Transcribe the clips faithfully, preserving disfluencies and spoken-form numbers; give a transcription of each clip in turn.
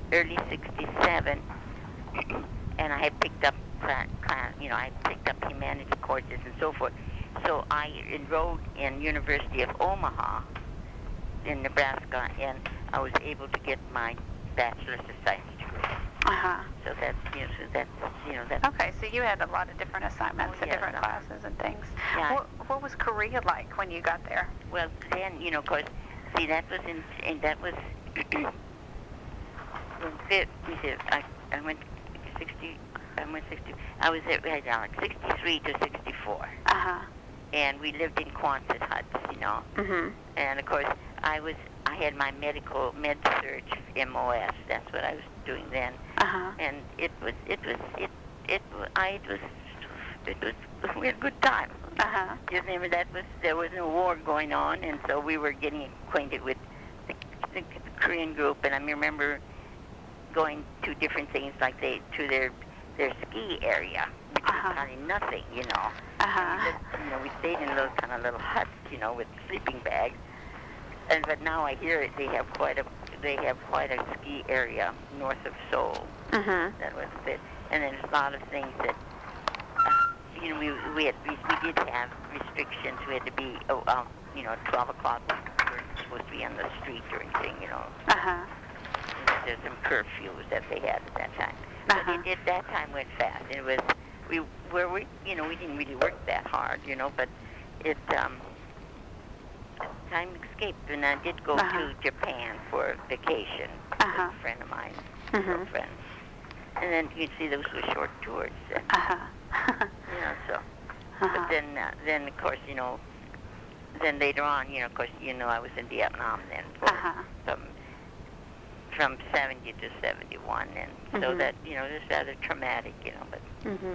early sixty-seven, and I had picked up class, class, you know, I picked up humanities courses and so forth. So I enrolled in University of Omaha in Nebraska, and I was able to get my bachelor's of science degree. Uh-huh. So that's, you know, so that's, you know, that's... Okay, so you had a lot of different assignments Oh, and yes, different uh-huh. classes and things. Yeah. What, what was Korea like when you got there? Well, then, you know, of course, see, that was in, and that was, when fit, we said, I, I went sixty, I went sixty, I was at, right now, like sixty-three to sixty-four. Uh-huh. And we lived in Quonset huts, you know. Mm-hmm. And, of course, I was, I had my medical, med surge M O S. That's what I was doing then. Uh-huh. And it was, it was, it, it, I, it was, it was, we had a good time. Uh-huh. Just remember that was, there was no war going on, and so we were getting acquainted with the, the, the Korean group, and I remember going to different things, like they, to their, their ski area, which Uh-huh. was kind of nothing, you know. Uh-huh. But, you know, we stayed in those kind of little huts, you know, with sleeping bags. And but now I hear it, they have quite a they have quite a ski area north of Seoul. Mm-hmm. That was it. And then there's a lot of things that uh, you know we we had we, we did have restrictions. We had to be oh um, you know twelve o'clock. We weren't supposed to be on the street or anything. You know. Uh-huh. There's some curfews that they had at that time. Uh-huh. But it, it that time went fast. It was we where we you know we didn't really work that hard. You know, but it um. time escaped, and I did go Uh-huh. to Japan for vacation Uh-huh. with a friend of mine, Mhm. girlfriend. And then you'd see those were short tours, and, Uh-huh. you know, so. Uh-huh. But then, uh, then of course, you know, then later on, you know, of course, you know, I was in Vietnam then for Uh-huh. from, from seventy to seventy-one, and so Mhm. that, you know, it was rather traumatic, you know, but Mm-hmm.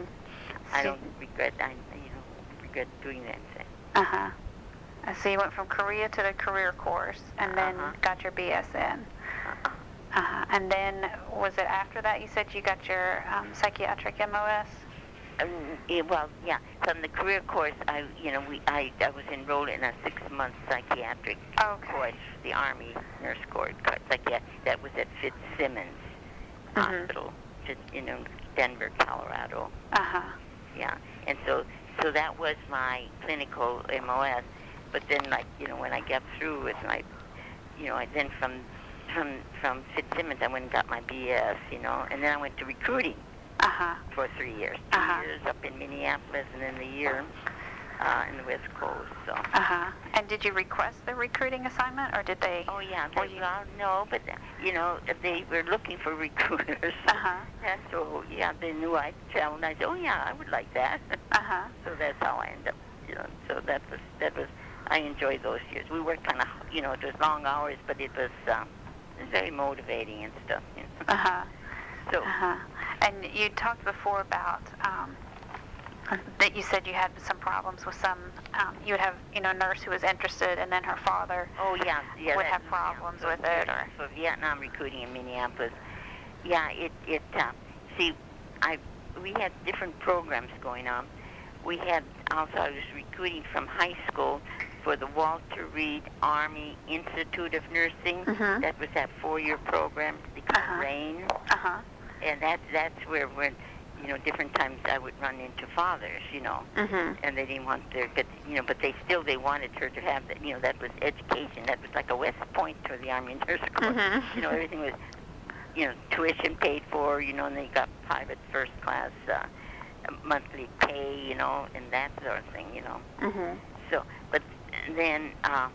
I don't regret, I, you know, regret doing that thing. Uh-huh. Uh, So you went from Korea to the career course, and then Uh-huh. got your B S in. Uh-uh. Uh-huh. And then, was it after that you said you got your um, psychiatric M O S? Um, yeah, well, yeah. From the career course, I, you know, we, I, I was enrolled in a six-month psychiatric Okay. course, the Army Nurse Corps course, psychiatric. That was at Fitzsimmons Mhm. Hospital, just, you know, Denver, Colorado. Uh-huh. Yeah, and so, so that was my clinical M O S. But then, like, you know, when I got through with my, you know, I then from, from, from Fitzsimmons, I went and got my B S, you know, and then I went to recruiting Uh-huh. for three years. Two Uh-huh. years up in Minneapolis, and then the year uh, in the West Coast. So. Uh-huh. And did you request the recruiting assignment, or did they? Oh yeah, Or they, you- well, no, but you know they were looking for recruiters, Uh-huh. and so yeah, they knew I'd tell, and I said, oh yeah, I would like that. Uh-huh. So that's how I ended up, you know. So that was that was I enjoyed those years. We worked kind of, you know, it was long hours, but it was um, it was very motivating and stuff. You know? Uh-huh. So. Uh-huh. And you talked before about um, that you said you had some problems with some, um, you would have, you know, a nurse who was interested, and then her father Oh yeah, yeah. would that- have problems yeah, with for, it, or. for Vietnam recruiting in Minneapolis. Yeah, it it uh, see, I we had different programs going on. We had also I was recruiting from high school for the Walter Reed Army Institute of Nursing. Mhm. That was that four-year program they call Uh-huh. RAIN, Uh-huh. and that that's where when you know different times I would run into fathers, you know. Mhm. And they didn't want their, but you know, but they still they wanted her to have that. You know, that was education. That was like a West Point for the Army Nurse Corps. Mhm. You know, everything was, you know, tuition paid for. You know, and they got private first class uh, monthly pay. You know, and that sort of thing. You know. Mhm. So, but then, uh,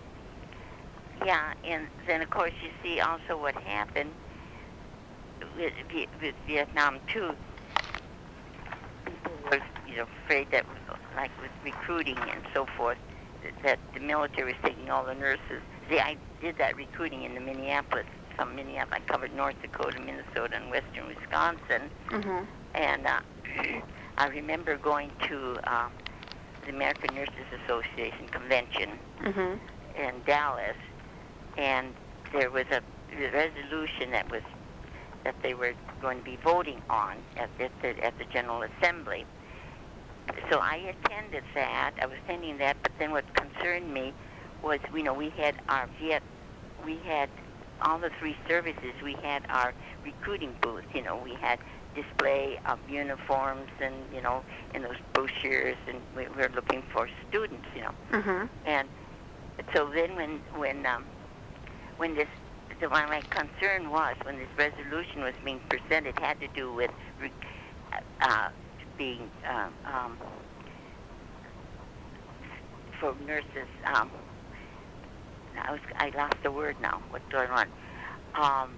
yeah, and then of course you see also what happened with, Vi- with Vietnam too. People were, you know, afraid that, like with recruiting and so forth, that the military was taking all the nurses. See, I did that recruiting in the Minneapolis, from Minneapolis. I covered North Dakota, Minnesota, and western Wisconsin. Mhm. And uh, I remember going to uh, the American Nurses Association convention Mhm. in Dallas, and there was a resolution that was that they were going to be voting on at, at, the, at the General Assembly. So I attended that. I was attending that, but then what concerned me was, you know, we had our Viet, we had all the three services, we had our recruiting booth. You know, we had display of uniforms and, you know, and those brochures, and we were looking for students, you know. Mm-hmm. And so then when, when, um, when this, the, my, my concern was when this resolution was being presented, it had to do with uh, being, uh, um, for nurses, um, I was, I lost the word now. What do I want? Um,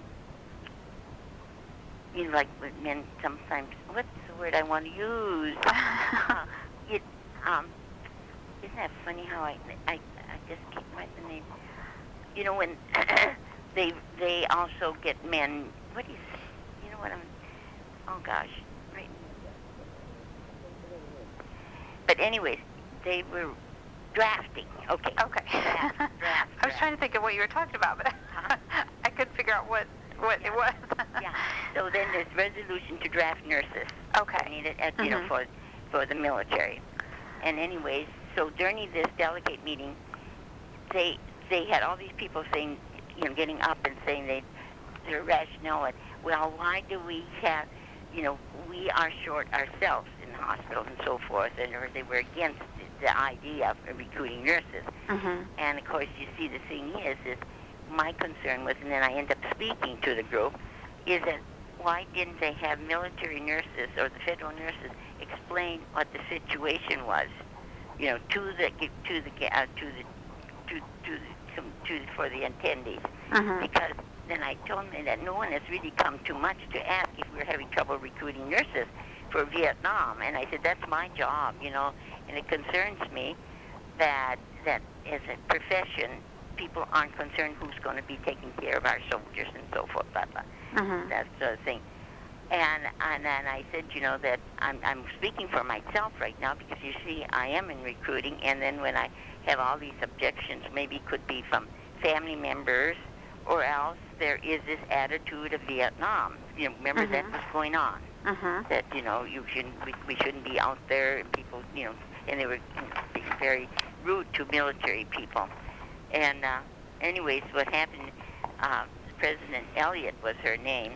you know, like with men sometimes, what's the word I want to use? uh, it, um, isn't that funny how I, I, I just can't write the name. You know, when they, they also get men, what is, you know what I'm, oh gosh, right. But anyways, they were drafting. Okay. Okay. Draft, draft, I was draft. trying to think of what you were talking about, but Huh? I couldn't figure out what, what Yeah. it was. Yeah. So then there's resolution to draft nurses. Okay. Needed, at, you know, Mhm. for for the military. And anyways, so during this delegate meeting, they they had all these people saying, you know, getting up and saying they their rationale. And, well, why do we have, you know, we are short ourselves in the hospital and so forth, and or they were against the, the idea of recruiting nurses. Mhm. And of course, you see, the thing is, is my concern was, and then I end up speaking to the group, is that why didn't they have military nurses or the federal nurses explain what the situation was, you know, to the to the uh, to the to to the, to the, for the attendees? Mhm. Because then I told them that no one has really come too much to ask if we're having trouble recruiting nurses for Vietnam, and I said that's my job, you know, and it concerns me that that as a profession, people aren't concerned who's going to be taking care of our soldiers and so forth, blah, blah. Mhm. That sort of thing. And and then I said, you know, that I'm I'm speaking for myself right now because you see, I am in recruiting, and then when I have all these objections, maybe it could be from family members, or else there is this attitude of Vietnam. You know, remember Mhm. that was going on. Mhm. That, you know, you shouldn't we, we shouldn't be out there, and people, you know, and they were, you know, being very rude to military people. And uh, anyways, what happened? Uh, President Elliott was her name.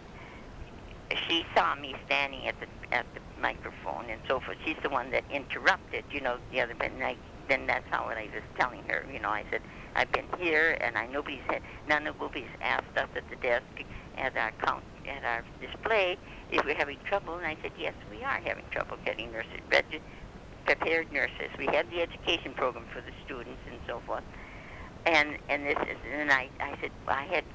She saw me standing at the at the microphone and so forth. She's the one that interrupted, you know, the other. But I, then that's how I was telling her. You know, I said I've been here, and I nobody's had none of nobody's asked us at the desk at our count at our display if we're having trouble. And I said yes, we are having trouble getting nurses, regi- prepared nurses. We have the education program for the students and so forth. And and this is and I I said I had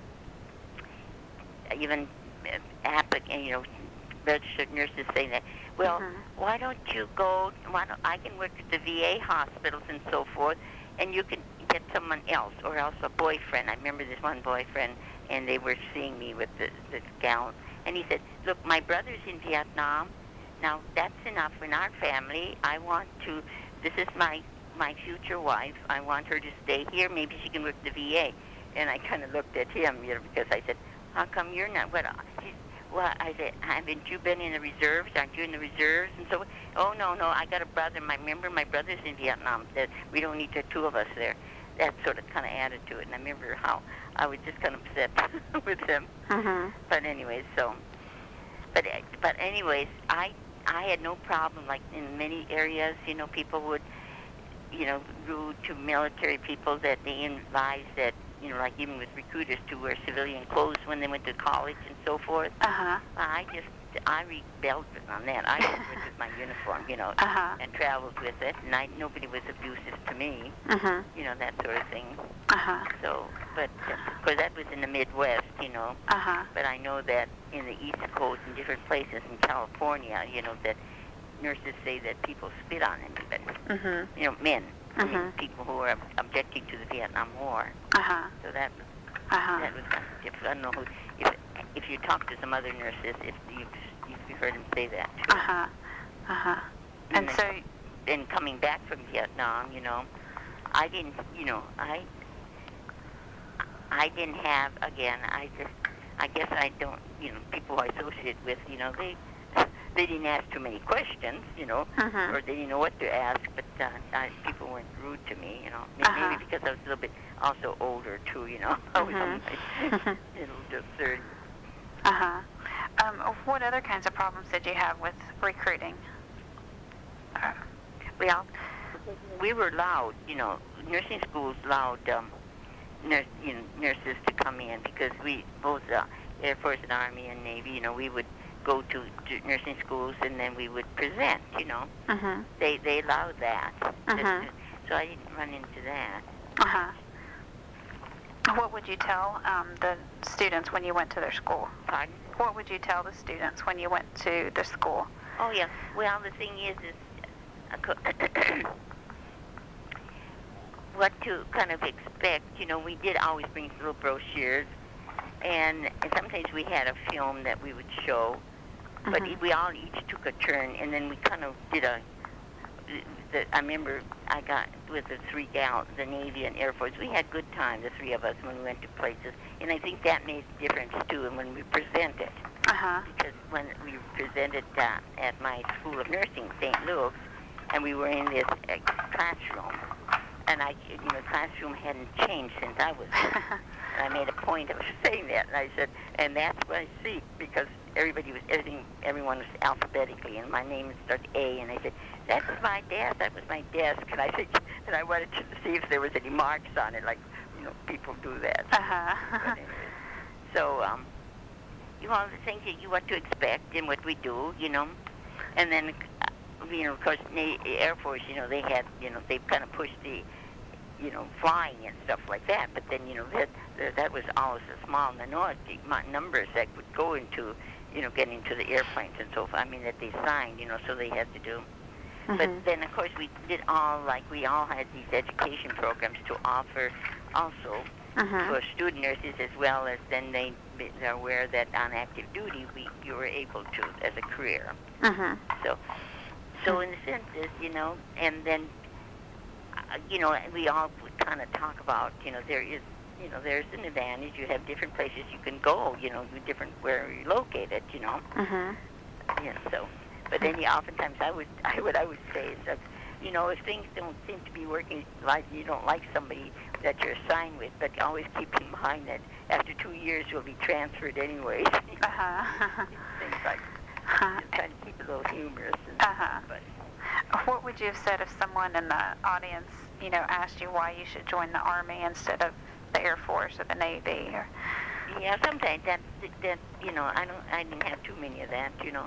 even applicant, you know, registered nurses saying that, well, Mhm. why don't you go, why don't, I can work at the V A hospitals and so forth, and you can get someone else, or else a boyfriend. I remember this one boyfriend, and they were seeing me with the, the gal, and he said, look, my brother's in Vietnam, now that's enough in our family. I want to, this is my, my future wife, I want her to stay here, maybe she can work at the V A. And I kind of looked at him, you know, because I said, how come you're not? What? He, well, I said, haven't you been in the reserves? Aren't you in the reserves? And so, oh no, no, I got a brother. My remember, my brother's in Vietnam. That we don't need the two of us there. That sort of kind of attitude. And I remember how I was just kind of upset with him. Mhm. But anyways, so, but but anyways, I I had no problem. Like in many areas, you know, people would, you know, rude to military people that they advised that, you know, like even with recruiters to wear civilian clothes when they went to college and so forth. Uh-huh. I just, I rebelled on that. I went with my uniform, you know, Uh-huh. and traveled with it, and I, nobody was abusive to me, Mhm. you know, that sort of thing. Uh-huh. So, but, uh, of course, that was in the Midwest, you know, Uh-huh. but I know that in the East Coast and different places in California, you know, that nurses say that people spit on them even, Mhm. you know, men. I mean, Mhm. people who are objecting to the Vietnam War. Uh-huh. So that was Uh-huh. that was kind of different. I don't know who, if if you talk to some other nurses, if you've you've heard them say that too. Uh-huh. Uh-huh. And then, so, then coming back from Vietnam, you know, I didn't, you know, I I didn't have again. I just, I guess I don't, you know, people I associate with, you know, they they didn't ask too many questions, you know, Mhm. or they didn't know what to ask. But uh, I, people weren't rude to me, you know, maybe Uh-huh. because I was a little bit also older too, you know. I was Mhm. only middle to third. Uh-huh. Um, what other kinds of problems did you have with recruiting? Uh, Well, we were allowed, you know, nursing schools allowed um, nurse, you know, nurses to come in because we both uh, Air Force and Army and Navy, you know, we would go to, to nursing schools and then we would present, you know. mhm. They they allowed that. Mhm. So I didn't run into that. Uh-huh. What would you tell um, the students when you went to their school? Pardon? What would you tell the students when you went to the school? Oh yeah. Well, the thing is, is uh, co- what to kind of expect. You know, we did always bring little brochures, and, and sometimes we had a film that we would show. But Mhm. we all each took a turn, and then we kind of did a. The, I remember I got with the three gals, the Navy and Air Force. We had good time, the three of us, when we went to places, and I think that made a difference too. And when we presented, Uh-huh. because when we presented uh, at my School of Nursing, Saint Luke's, and we were in this uh, classroom, and I, you know, the classroom hadn't changed since I was there. And I made a point of saying that, and I said, and that's what I see, because everybody was, everything, everyone was alphabetically, and my name started A, and I said, that was my desk, that was my desk, and I think, and I wanted to see if there was any marks on it, like, you know, people do that. Uh-huh. But anyway, so, um, you know, the things that you what to expect and what we do, you know, and then, uh, you know, of course, Na- Air Force, you know, they had, you know, they kind of pushed the, you know, flying and stuff like that. But then, you know, that that was always a small minority numbers that would go into, you know, getting to the airplanes and so forth. I mean, that they signed, you know, so they had to do. Mhm. But then, of course, we did all, like, we all had these education programs to offer also Mhm. for student nurses, as well as then they they're aware that on active duty, we you were able to as a career. Mhm. So, so in the sense is, you know, and then, uh, you know, we all would kind of talk about, you know, there is, you know, there's an advantage. You have different places you can go, you know, different where you're located, you know. Mhm. Yeah, so, but then yeah, oftentimes I would, I what I would say is that, you know, if things don't seem to be working, like you don't like somebody that you're assigned with, but always keep in mind that after two years you'll be transferred anyways. Uh-huh. Things like, Uh-huh. just trying to keep it a little humorous. And, Uh-huh. but, What would you have said if someone in the audience, you know, asked you why you should join the Army instead of the Air Force or the Navy? Or... yeah, sometimes that, that, you know, I don't, I didn't have too many of that, you know,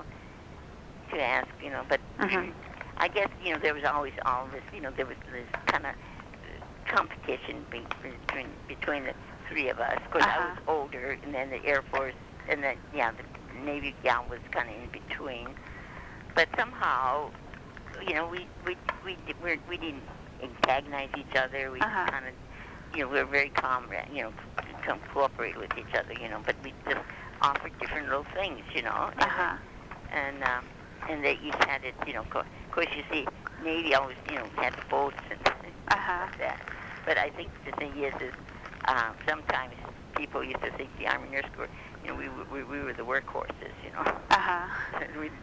to ask, you know, but Mhm. I guess, you know, there was always all this, you know, there was this kind of competition be- between between the three of us. Of course, I Uh-huh. was older, and then the Air Force, and then, yeah, the Navy gal was kind of in between. But somehow, you know, we we we di- we're, we didn't antagonize each other. We Uh-huh. kind of, you know, we were very calm, you know, co- cooperate with each other, you know. But we just offered different little things, you know. And Uh-huh. and um, and they each had it, you know. Co- of course, you see, Navy always, you know, had the boats and things Uh-huh. like that. But I think the thing is, is um, sometimes people used to think the Army Nurse Corps, you know, we we, we were the workhorses, you know. Uh-huh. And we,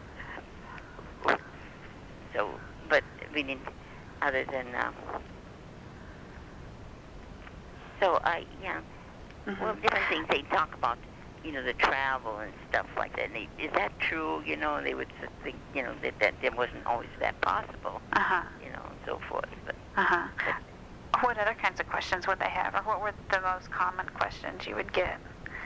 so, but we didn't, other than, um, so I, yeah, well, Mhm. different things they talk about, you know, the travel and stuff like that. And they, is that true? You know, they would think, you know, that that there wasn't always that possible, Uh-huh. you know, and so forth. But, Uh-huh. but What other kinds of questions would they have, or what were the most common questions you would get?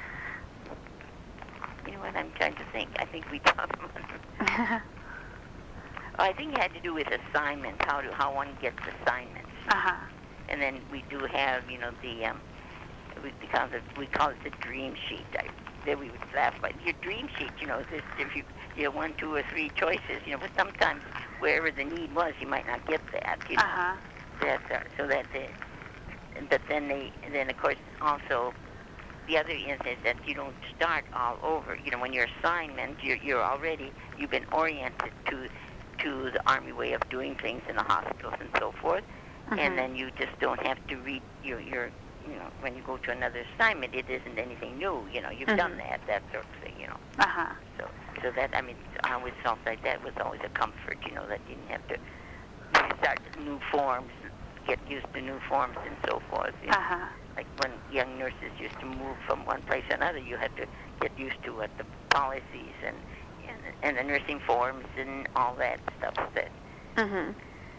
you know what? I'm trying to think. I think we talked about. I think it had to do with assignments, how to how one gets assignments. Uh-huh. And then we do have, you know, the um, we call it we call it the dream sheet. I, then we would laugh, but your dream sheet, you know, this if you you know one, two, or three choices, you know, but sometimes wherever the need was, you might not get that, you know. Uh-huh. That uh, so that the, but then they then of course also the other is, is that you don't start all over. You know, when you're assignment, you're you're already you've been oriented to to the Army way of doing things in the hospitals and so forth. Mhm. And then you just don't have to read your, your, you know, when you go to another assignment, it isn't anything new, you know, you've Mhm. done that, that sort of thing, you know. Uh-huh. So, so that, I mean, I always felt like that was always a comfort, you know, that you didn't have to start new forms, get used to new forms and so forth. You know? Uh-huh. Like when young nurses used to move from one place to another, you had to get used to what the policies and and, and the nursing forms and all that stuff. That. Mhm.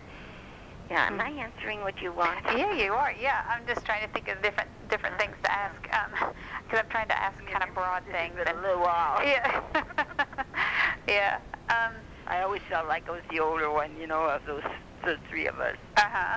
Yeah, am I answering what you want? Yeah, you are. Yeah, I'm just trying to think of different different things to ask, because I'm trying to ask kind of broad things. It's been And, a little while. yeah. yeah. Um, I always felt like I was the older one, you know, of those the three of us. uh-huh.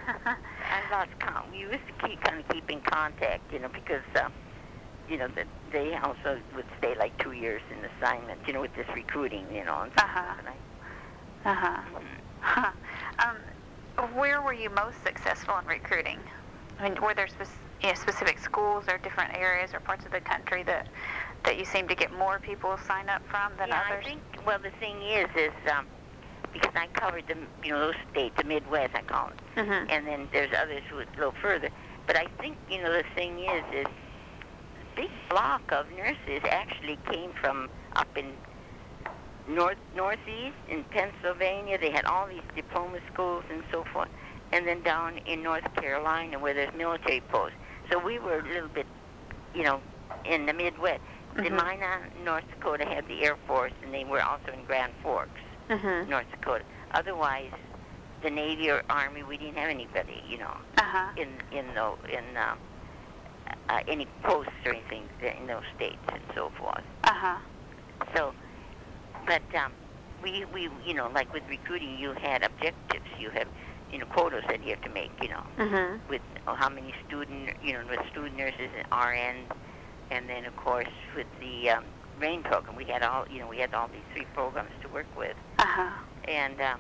I lost count. We used to keep kind of keep in contact, you know, because, uh, you know, that they also would stay like two years in assignment, you know, with this recruiting, you know. And Uh-huh. and I, Uh-huh. mm, Huh. Um, where were you most successful in recruiting? I mean, were there spec- you know, specific schools or different areas or parts of the country that that you seem to get more people sign up from than yeah, others? I think, well, the thing is, is um, because I covered the, you know, those states, the Midwest, I call it. Mhm. And then there's others who would go further. But I think, you know, the thing is, is big block of nurses actually came from up in north northeast in Pennsylvania. They had all these diploma schools and so forth, and then down in North Carolina where there's military posts. So we were a little bit, you know, in the Midwest. Mhm. Demina, North Dakota had the Air Force, and they were also in Grand Forks, Mhm. North Dakota. Otherwise, the Navy or Army, we didn't have anybody, you know, Uh-huh. in in the in uh, uh, any posts or anything in those states and so forth. Uh-huh. So, but um, we we you know, like with recruiting, you had objectives. You have, you know, quotas that you have to make. You know, Mhm. with uh, how many student, you know, with student nurses and R Ns, and then of course with the um, RAIN program, we had all, you know, we had all these three programs to work with, Uh-huh. and um,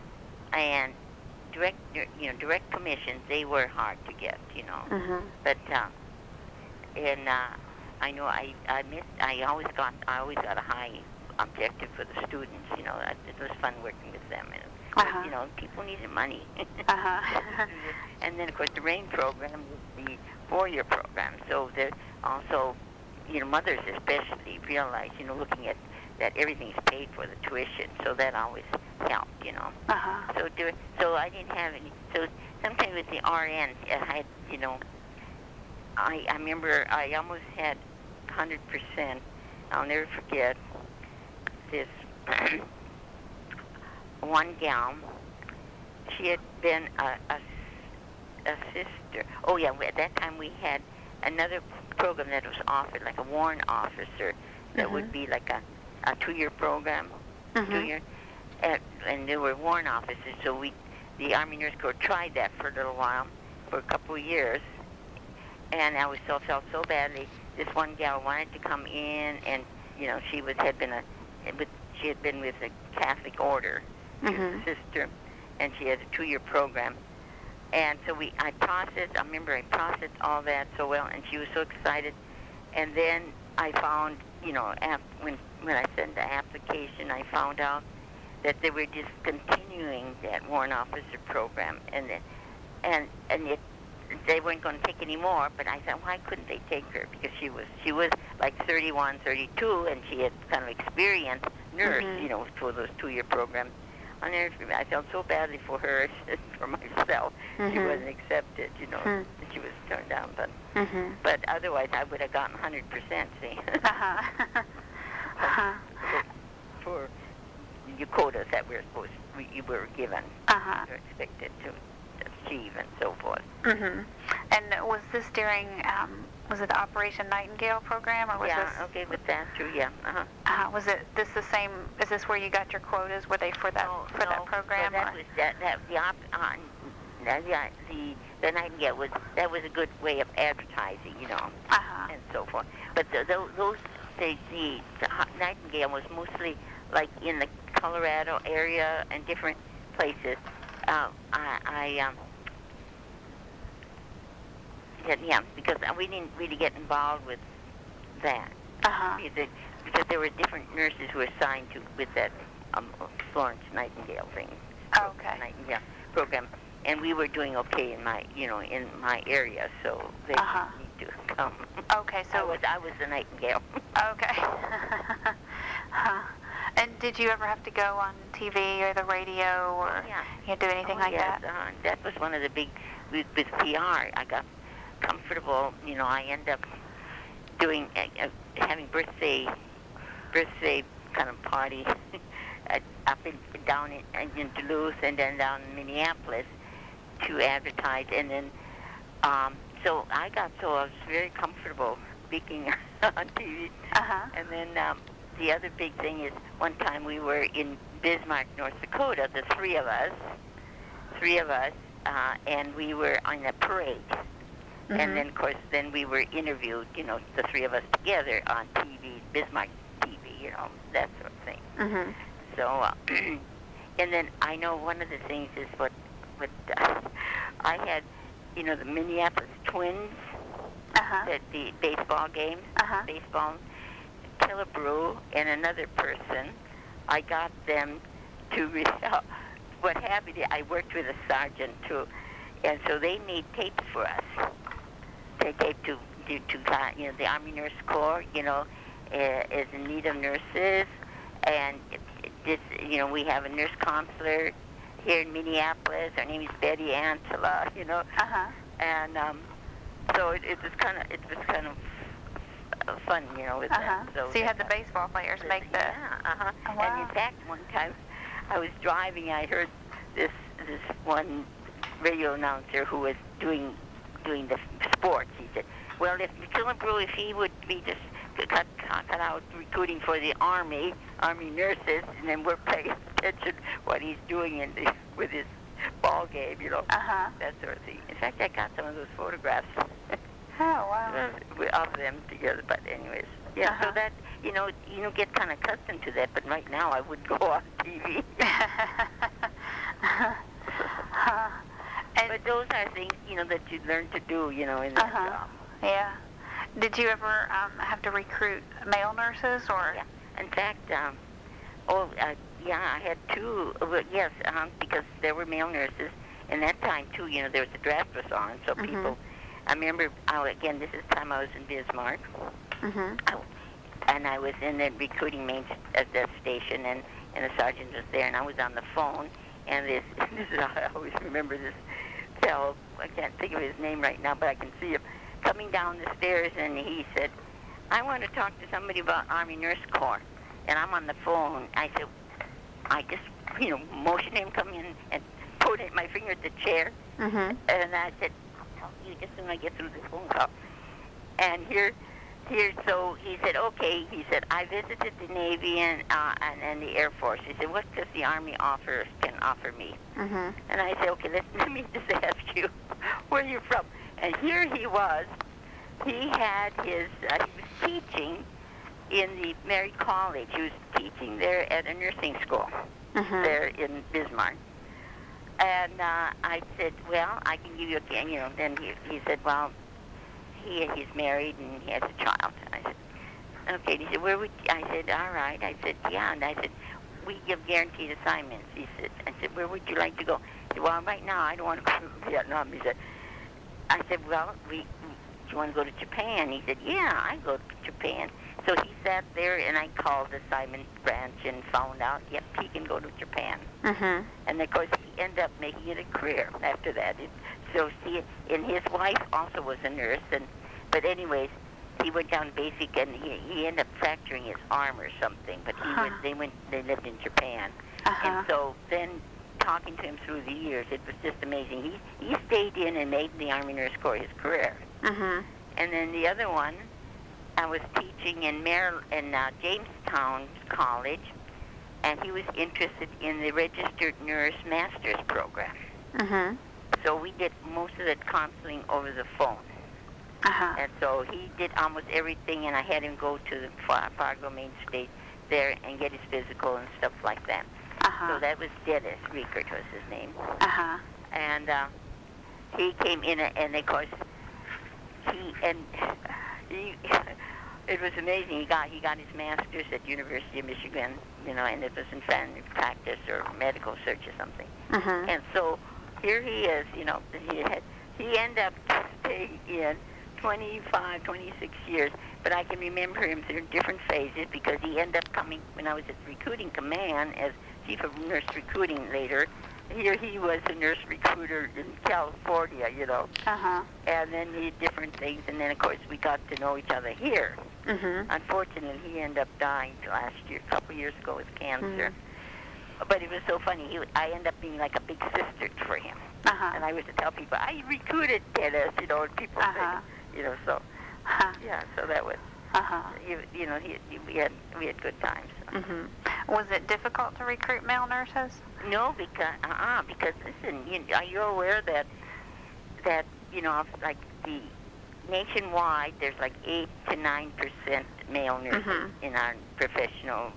and direct, you know, direct commissions, they were hard to get, you know, Mhm. but um, and uh, I know I I missed, I always got I always got a high objective for the students, you know. That, it was fun working with them, and Uh-huh. you know, people needed money. Uh-huh. And then of course the RAIN program was the four-year program, so there also, you know, mothers especially realize, you know, looking at that everything's paid for, the tuition, so that always helped, you know. Uh-huh. So do, so I didn't have any. So sometimes with the R Ns, I had, you know, I I remember I almost had one hundred percent. I'll never forget this one gal. She had been a, a, a sister. Oh yeah, at that time we had another program that was offered, like a warrant officer, that Mhm. would be like a, a two-year program, Mhm. two-year, and, and there were warrant officers. So we, the Army Nurse Corps, tried that for a little while, for a couple of years, and I was so felt so badly. This one gal wanted to come in, and you know, she was had been a, with she had been with a Catholic order, she was Mhm. a sister, and she had a two-year program. And so we, I processed, I remember I processed all that so well, and she was so excited. And then I found, you know, after, when when I sent the application, I found out that they were discontinuing that warrant officer program, and it- and and it, they weren't going to take any more. But I thought, why couldn't they take her? Because she was she was like thirty-one, thirty-two, and she had kind of experienced nurse, Mhm. you know, for those two-year programs. I never, I felt so badly for her and for myself. She Mhm. wasn't accepted, you know. Hmm. She was turned down, but Mhm. but otherwise I would have gotten one hundred percent. See, Uh-huh. Uh-huh. for your quotas that we're supposed, we, you were given, Uh-huh. you're expected to achieve, and so forth. Mhm. And was this during um, was it the Operation Nightingale program, or was Yeah, this? okay, with that too. Yeah. Uh-huh. Uh, was it this the same? Is this where you got your quotas? Were they for that No, for no, that program? So that or? was that that the op, uh, that, yeah, the the Nightingale was that was a good way of advertising, you know, Uh-huh. and so forth. But the, the, those the, the the Nightingale was mostly like in the Colorado area and different places. Uh, I, I um, yeah, yeah, because we didn't really get involved with that. Uh-huh. Because, because there were different nurses who were assigned to with that um, Florence Nightingale thing. Okay. Nightingale program, and we were doing okay in my, you know, in my area, so they Uh-huh. didn't need to come. Okay, I so was I was the Nightingale. okay. Huh. And did you ever have to go on T V or the radio or Yeah. you know, do anything Oh, like yes. that? Uh, that was one of the big, with, with P R, I got comfortable. You know, I end up doing, uh, uh, having birthday, birthday kind of party at, up in, down in, in Duluth and then down in Minneapolis to advertise. And then, um, so I got, so I was very comfortable speaking on T V. Uh-huh. And then um, the other big thing is one time we were in Bismarck, North Dakota, the three of us, three of us, uh, and we were on a parade. Mm-hmm. And then, of course, then we were interviewed, you know, the three of us together on T V, Bismarck T V, you know, that sort of thing. Mm-hmm. So, uh, and then I know one of the things is what, what uh, I had, you know, the Minneapolis Twins, Uh-huh. the, the baseball games, Uh-huh. baseball, Killebrew and another person, I got them to, re- uh, what happened, I worked with a sergeant too, and so they made tapes for us. They taped to, to, to uh, you know, the Army Nurse Corps, you know, uh, is in need of nurses, and it, it, this, you know, we have a nurse counselor here in Minneapolis. Her name is Betty Antela, you know, Uh-huh. and um, so it, it was kind of, it was kind of uh, fun, you know, with Uh-huh. that. So you had the baseball players make the... Yeah, uh-huh. Oh, And wow. in fact, one time I was driving, I heard this this one radio announcer who was doing doing the sports. He said, well, if Killebrew, if he would be just cut, cut out recruiting for the Army, Army nurses, and then we're paying attention what he's doing in the, with his ball game, you know, Uh-huh. that sort of thing. In fact, I got some of those photographs Oh, wow. of them together. But anyways, yeah. Uh-huh. So that you know, you know, get kind of accustomed to that. But right now, I wouldn't go on T V. uh, and, But those are things, you know, that you learn to do, you know, in that Uh-huh. job. yeah. Did you ever um, have to recruit male nurses or? Yeah. In fact, um, oh, uh, yeah, I had two. Uh, well, yes, um, because there were male nurses. And that time too, you know, there was a draft was on, so Mhm. people. I remember, oh, again, this is the time I was in Bismarck, Mm-hmm. I, and I was in the recruiting main at that station, and and the sergeant was there, and I was on the phone, and this, this is, I always remember this fellow. I can't think of his name right now, but I can see him coming down the stairs, and he said, I want to talk to somebody about Army Nurse Corps. And I'm on the phone. I said, I just, you know, motioned him come in and put my finger at the chair. Mm-hmm. And I said, I'll talk to you just as soon as I get through this phone call. And here, here, so he said, okay. He said, I visited the Navy and, uh, and, and the Air Force. He said, what does the Army offer, can offer me? Mm-hmm. And I said, okay, let, let me just ask you, where are you from? And here he was. He had his, uh, he was teaching in the Mary College. He was teaching there at a nursing school Mm-hmm. there in Bismarck. And uh, I said, well, I can give you a, you know, then he, he said, well, he he's married and he has a child. I said, okay. And he said, where would, I said, all right. I said, yeah. And I said, we give guaranteed assignments. He said, I said, where would you like to go? He said, well, right now I don't want to go to Vietnam. He said, I said, well, we, do you want to go to Japan? He said, yeah, I go to Japan. So he sat there, and I called the Simon branch and found out, yep, he can go to Japan. Mm-hmm. And, of course, he ended up making it a career after that. It, so, see, and his wife also was a nurse. And But anyways, he went down basic, and he, he ended up fracturing his arm or something. But he Huh. went, they went, they lived in Japan. Uh-huh. And so then talking to him through the years, it was just amazing. He, he stayed in and made the Army Nurse Corps his career. Mm-hmm. And then the other one, I was teaching in Maryland, in uh, Jamestown College, and he was interested in the Registered Nurse Master's Program. Mm-hmm. So we did most of the counseling over the phone. Uh-huh. And so he did almost everything, and I had him go to the Far- Fargo Main State there and get his physical and stuff like that. Uh-huh. So that was Dennis Riekert was his name. Uh-huh. And uh, he came in, and of course, he, and he, it was amazing. He got he got his master's at University of Michigan, you know, and it was in family practice or medical search or something. Mm-hmm. And so here he is, you know, he had he ended up staying in twenty-five, twenty-six years, but I can remember him through different phases because he ended up coming when I was at recruiting command as chief of nurse recruiting later. Here he was a nurse recruiter in California, you know. Uh-huh. And then he did different things, and then, of course, we got to know each other here. Mm-hmm. Unfortunately, he ended up dying last year, a couple of years ago with cancer. Mm-hmm. But it was so funny. He, I ended up being like a big sister for him. Uh-huh. And I used to tell people, I recruited Dennis, you know, and people Uh-huh. said, you know, so, Uh-huh. yeah, so that was, Uh-huh. he, you know, he, he, we had we had good times. Mm-hmm. Was it difficult to recruit male nurses? No, because, uh-uh, because, listen, you, are you aware that, that, you know, like the nationwide, there's like eight to nine percent male nurses Mm-hmm. in our professional,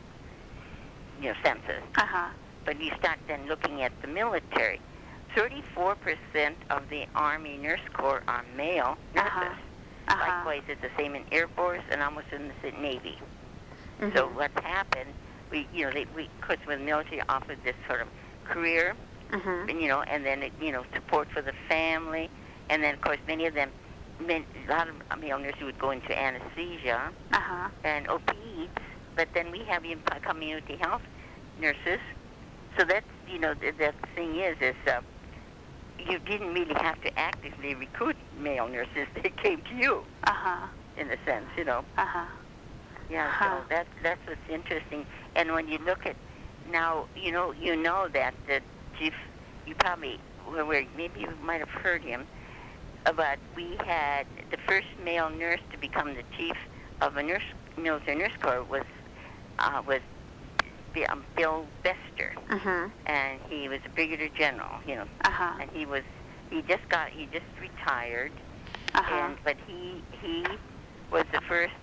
you know, census. Uh-huh. But you start then looking at the military. thirty-four percent of the Army Nurse Corps are male nurses. Uh-huh. Uh-huh. Likewise, it's the same in Air Force and almost in the Navy. Mm-hmm. So what's happened, we, you know, they, we, of course, with the military offered this sort of career, Mm-hmm. and, you know, and then, it, you know, support for the family. And then, of course, many of them, men, a lot of male nurses would go into anesthesia Uh-huh. and O Ps, but then we have even community health nurses. So that's, you know, the, the thing is, is uh, you didn't really have to actively recruit male nurses. They came to you, Uh-huh. in a sense, you know. Uh-huh. Yeah, Huh. so that, that's what's interesting. And when you look at now, you know, you know that the chief, you probably, were, were, maybe you might have heard him, uh, but we had the first male nurse to become the chief of a nurse, military nurse corps was, uh, was Bi- um, Bill Bester. Mm-hmm. And he was a brigadier general, you know, Uh-huh. and he was, he just got, he just retired, Uh-huh. and, but he, he was the first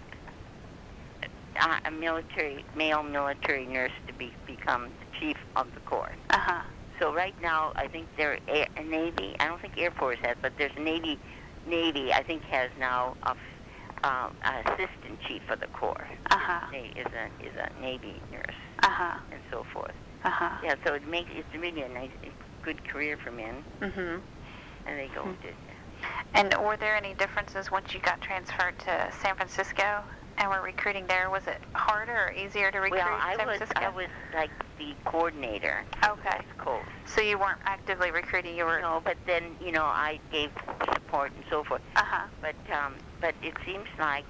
uh, a military, male military nurse to be, become the chief of the corps. Uh-huh. So right now, I think there Air, a Navy, I don't think Air Force has, but there's a Navy, Navy, I think has now a, um, an assistant chief of the corps. Uh-huh. Is a, is a Navy nurse, Uh-huh. and so forth. Uh-huh. Yeah, so it makes, it's really a nice, a good career for men, Mm-hmm. and they go Hmm. to, And were there any differences once you got transferred to San Francisco and were recruiting there? Was it harder or easier to recruit well, in I San was, Francisco? I was like the coordinator. Okay. West Coast. So you weren't actively recruiting, you were... No, but then, you know, I gave support and so forth. Uh-huh. But, um, but it seems like,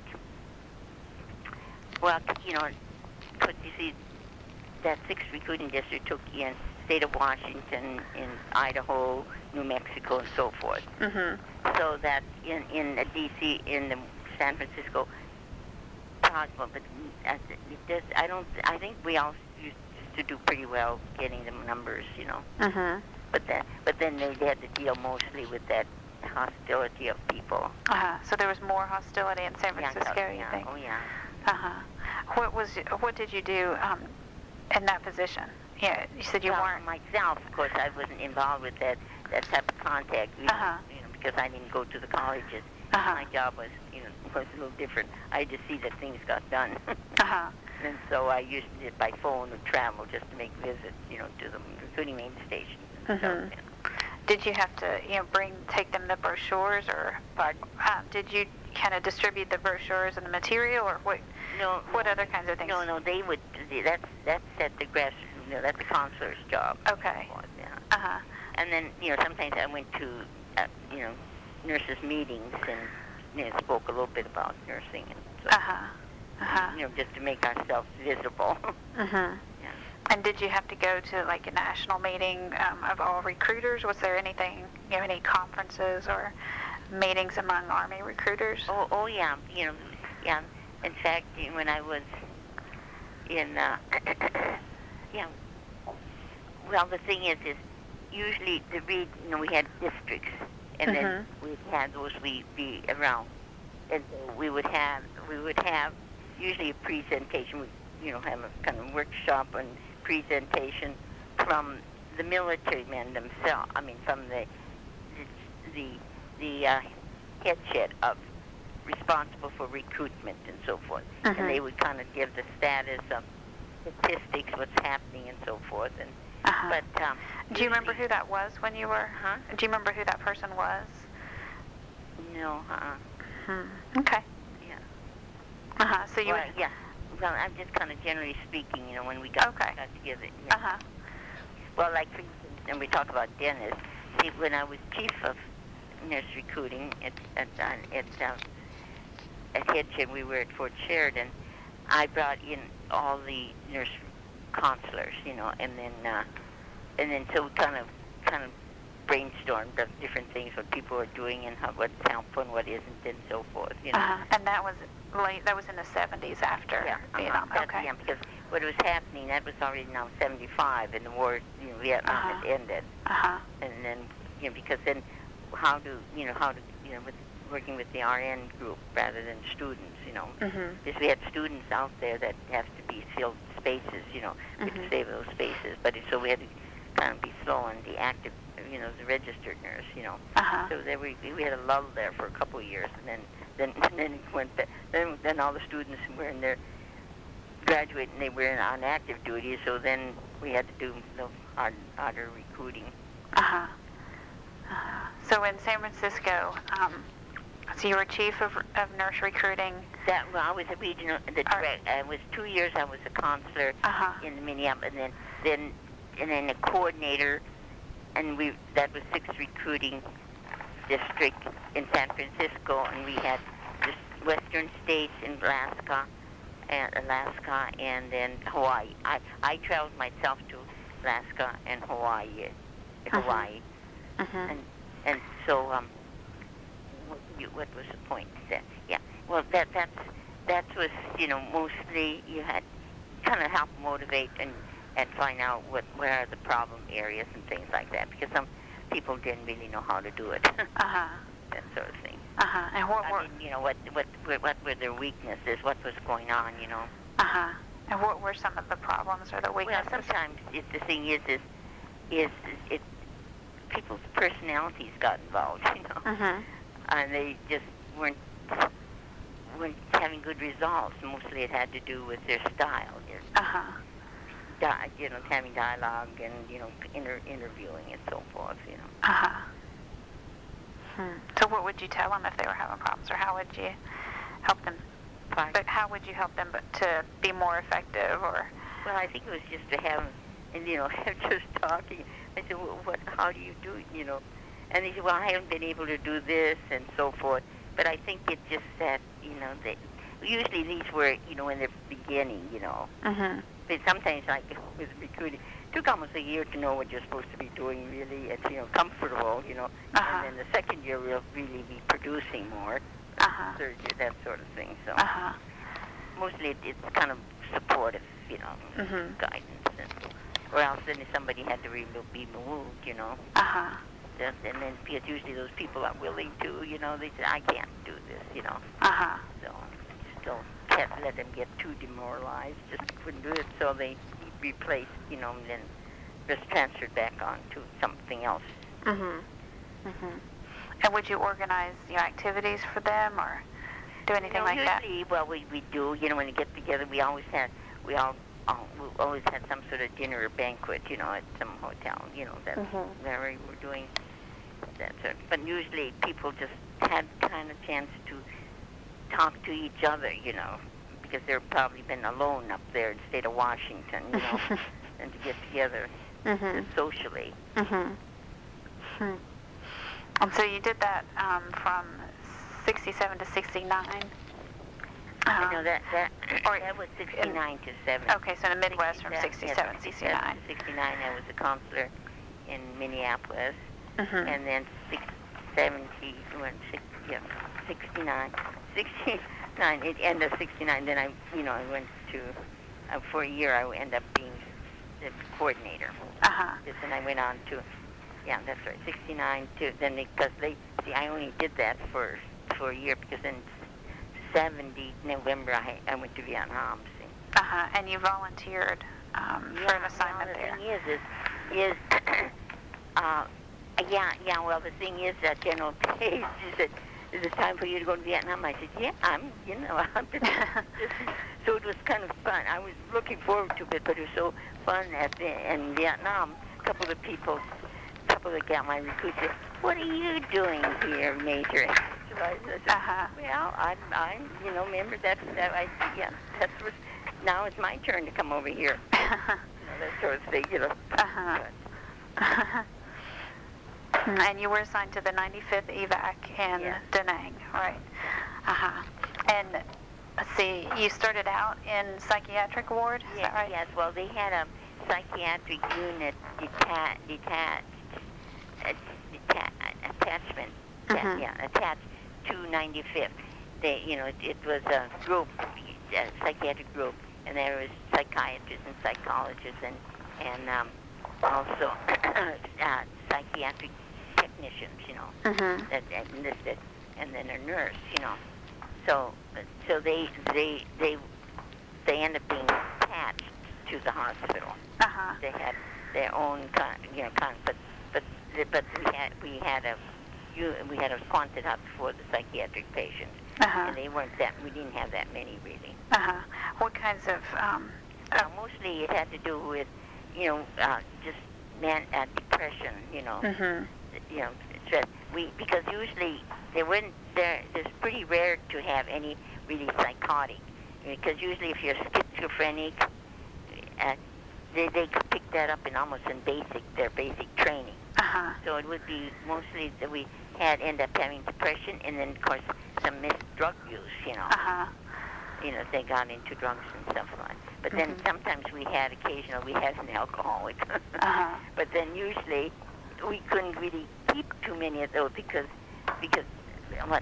well, you know, because you see, that sixth recruiting district took in state of Washington, in Idaho, New Mexico, and so forth. Mm-hmm. So that in in the D C, in the San Francisco, possible, but uh, it does, I don't. I think we all used to do pretty well getting the numbers, you know. Mm-hmm. But then, but then they had to deal mostly with that hostility of people. Uh-huh. So there was more hostility in San Yeah, Francisco, yeah, you think? Oh yeah. Uh-huh. What was, what did you do um, in that position? Yeah, you said you well, weren't... myself, of course, I wasn't involved with that that type of contact, you know, Uh-huh. you know, because I didn't go to the colleges. Uh-huh. My job was, you know, was a little different. I had to see that things got done. Uh-huh. And so I used it by phone or travel just to make visits, you know, to the recruiting main station. And stuff, Mhm. you know. Did you have to, you know, bring, take them the brochures, or Pardon? um, did you kind of distribute the brochures and the material, or what? No. What other kinds of things? No, no, they would. That's that's at the grass. You know, that's the counselor's job. Okay. Yeah. Uh-huh. And then, you know, sometimes I went to, uh, you know, nurses' meetings and, you know, spoke a little bit about nursing and so. Uh-huh. Uh-huh. You know, just to make ourselves visible. Mm-hmm. Yeah. And did you have to go to, like, a national meeting um, of all recruiters? Was there anything, you know, any conferences or meetings among Army recruiters? Oh, oh yeah. You know, yeah. In fact, you know, when I was in, uh, yeah. Well, the thing is, is usually the read, you know, we had districts, and then we had those we be around, and so we would have, we would have usually a presentation. We, you know, have a kind of workshop and presentation from the military men themselves. I mean, from the the the uh, headset of responsible for recruitment and so forth, Mhm. and they would kind of give the status of statistics, what's happening, and so forth. And Uh-huh. but um, Do you remember who that was when you were? Huh? Do you remember who that person was? No, uh-uh. Mm-hmm. Okay. Yeah. Uh-huh. So you Well, would... yeah. Well, I'm just kind of generally speaking, you know, when we got, Okay. got together. Yeah. Uh-huh. Well, like, for instance, and we talk about Dennis, see, when I was chief of nurse recruiting at, at, uh, at, uh, at Headship, we were at Fort Sheridan, I brought in all the nurse counselors, you know, and then, uh, and then so we kind of, kind of brainstormed of different things, what people are doing and how, what's helpful and what isn't and so forth, you know. Uh-huh. And that was late, that was in the seventies after Yeah, Vietnam. uh-huh. That's, Okay. yeah, because what was happening, that was already now seventy-five, and the war, you know, Vietnam Uh-huh. had ended. Uh-huh. And then, you know, because then how do, you know, how to, you know, with working with the R N group rather than students, you know. Mm-hmm. Because we had students out there that have to be filled spaces, you know, we Mm-hmm. could save those spaces. But it, so we had to kind of be slow on the active, you know, the registered nurse, you know. Uh-huh. So there we we had a lull there for a couple of years, and then then and then it went back, then then all the students were in their graduating, they were in, on active duty. So then we had to do the hard, harder recruiting. Uh-huh. Uh-huh. So in San Francisco, um, so you were chief of, of nurse recruiting. That well, I was a regional. The direct. I was two years. I was a counselor Uh-huh. in Minneapolis, and then then and then a coordinator, and we that was sixth recruiting district in San Francisco, and we had the western states in Alaska, and Alaska, and then Hawaii. I I traveled myself to Alaska and Hawaii, Uh-huh. Hawaii, Mm-hmm. and and so um. What, you, what was the point? That, yeah. Well, that that's that was you know mostly you had kind of help motivate and and find out what where are the problem areas and things like that, because some people didn't really know how to do it. Uh-huh. That sort of thing. Uh-huh. And what I were... mean, you know what what what were their weaknesses? What was going on? You know. Uh-huh. And what were some of the problems or the Well, weaknesses? sometimes it, the thing is is is it people's personalities got involved. You know. Mm-hmm. And they just weren't weren't having good results. Mostly it had to do with their style, just Uh-huh. di- you know, having dialogue and you know, inter- interviewing and so forth. You know. Uh-huh. Hmm. So what would you tell them if they were having problems, or how would you help them? Pardon? But how would you help them but to be more effective, or? Well, I think it was just to have, and you know, just talking. I said, well, what? How do you do it? You know. And he said, well, I haven't been able to do this and so forth. But I think it's just that, you know, that usually these were, you know, in the beginning, you know. Mm-hmm. But sometimes, like with recruiting, it took almost a year to know what you're supposed to be doing, really. It's, you know, comfortable, you know. Uh-huh. And then the second year, we'll really be producing more. Uh-huh. Third year, that sort of thing. So Uh-huh. mostly it, it's kind of supportive, you know, Mm-hmm. guidance. And, or else then if somebody had to re- be moved, you know. Uh-huh. And then because usually those people are willing to, you know, they say, I can't do this, you know. Uh-huh. So still can't let them get too demoralized, just couldn't do it. So they replaced, you know, and then just transferred back on to something else. Mm-hmm. Mm-hmm. And would you organize, you know, activities for them, or do anything you know, like that? usually, well, we, we do, you know, when we get together, we always had, we all, uh, we always had some sort of dinner or banquet, you know, at some hotel, you know, that's Mhm. where we were doing that sort of, but usually people just had kind of chance to talk to each other, you know, because they've probably been alone up there in the state of Washington, you know, and to get together Mm-hmm. socially. Mm-hmm. Hmm. And so you did that um, from sixty-seven to sixty-nine? I know that, that, or that was sixty-nine to seventy. Okay, so in the Midwest from sixty-seven, yeah, sixty-nine. to sixty-nine, I was a counselor in Minneapolis. Mm-hmm. And then six, seventy, well, six, yeah, sixty-nine, sixty-nine, it ended of sixty-nine, then I, you know, I went to, uh, for a year I ended up being the coordinator. Uh-huh. Yes, and I went on to, yeah, that's right, sixty-nine to, then because they, see, I only did that for, for a year, because in seventy, November, I, I went to Vietnam, see. Uh-huh. And you volunteered um, Yeah, for an assignment well, the there. thing is, is, is uh, yeah, yeah, well, the thing is that General Page, she said, is it time for you to go to Vietnam? I said, yeah, I'm, you know, I'm just, so it was kind of fun. I was looking forward to it, but it was so fun at the, in Vietnam. A couple of people, a couple of got my recruits said, what are you doing here, Major? So supervisor. I said, Uh-huh. well, I'm, I'm, you know, remember that's, that I, yeah, that's what, now it's my turn to come over here. You know, that sort of thing, you know. Uh-huh. But, And you were assigned to the ninety-fifth E V A C in Yes. Da Nang, right? Uh-huh. And let's see, you started out in psychiatric ward, is yes, that right? yes, well, they had a psychiatric unit deta- detached, uh, deta- attachment, yeah, Mhm. yeah, attached to ninety-fifth. They, you know, it, it was a group, a psychiatric group, and there was psychiatrists and psychologists and, and um, also uh, psychiatric technicians, you know, Mhm. that that enlisted, and then a nurse, you know. So, so they they they they end up being attached to the hospital. Uh-huh. They had their own, con, you know, con, but but but we had we had a you we had a Quonset hut for the psychiatric patients, Uh-huh. and they weren't that. We didn't have that many really. Uh-huh. What kinds of, um, Well, mostly it had to do with, you know, uh, just man uh, depression, you know. mhm. You know, stress. We because usually they wouldn't. There, it's pretty rare to have any really psychotic, because usually if you're schizophrenic, uh, they they could pick that up in almost in basic their basic training. Uh-huh. So it would be mostly that we had end up having depression, and then of course some missed drug use. You know, Uh-huh. you know they got into drugs and stuff like that. But then Mhm. sometimes we had occasional we had an alcoholic. Uh-huh. But then usually we couldn't really keep too many of those because because what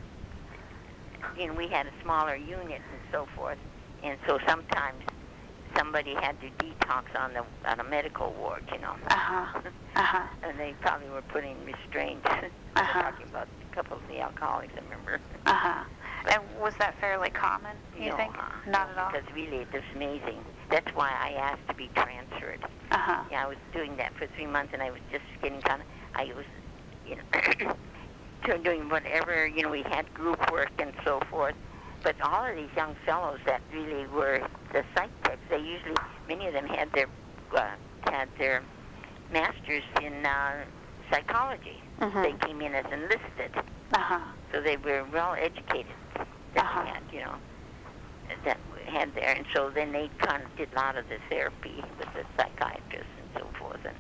you know we had a smaller unit and so forth, and so sometimes somebody had to detox on the on a medical ward, you know, Uh-huh. Uh-huh. and they probably were putting restraints. Uh-huh. Talking about a couple of the alcoholics, I remember. Uh-huh. And was that fairly common, you no, think? uh, Not no, at all? because really it was amazing. That's why I asked to be transferred. Uh-huh. Yeah, I was doing that for three months, and I was just getting kind of, I was, you know, to doing whatever, you know, we had group work and so forth. But all of these young fellows that really were the psych techs, they usually, many of them had their, uh, had their masters in uh, psychology. Mhm. They came in as enlisted, Uh-huh. so they were well educated. That Uh-huh. we had, you know, that we had there, and so then they kind of did a lot of the therapy with the psychiatrists and so forth, and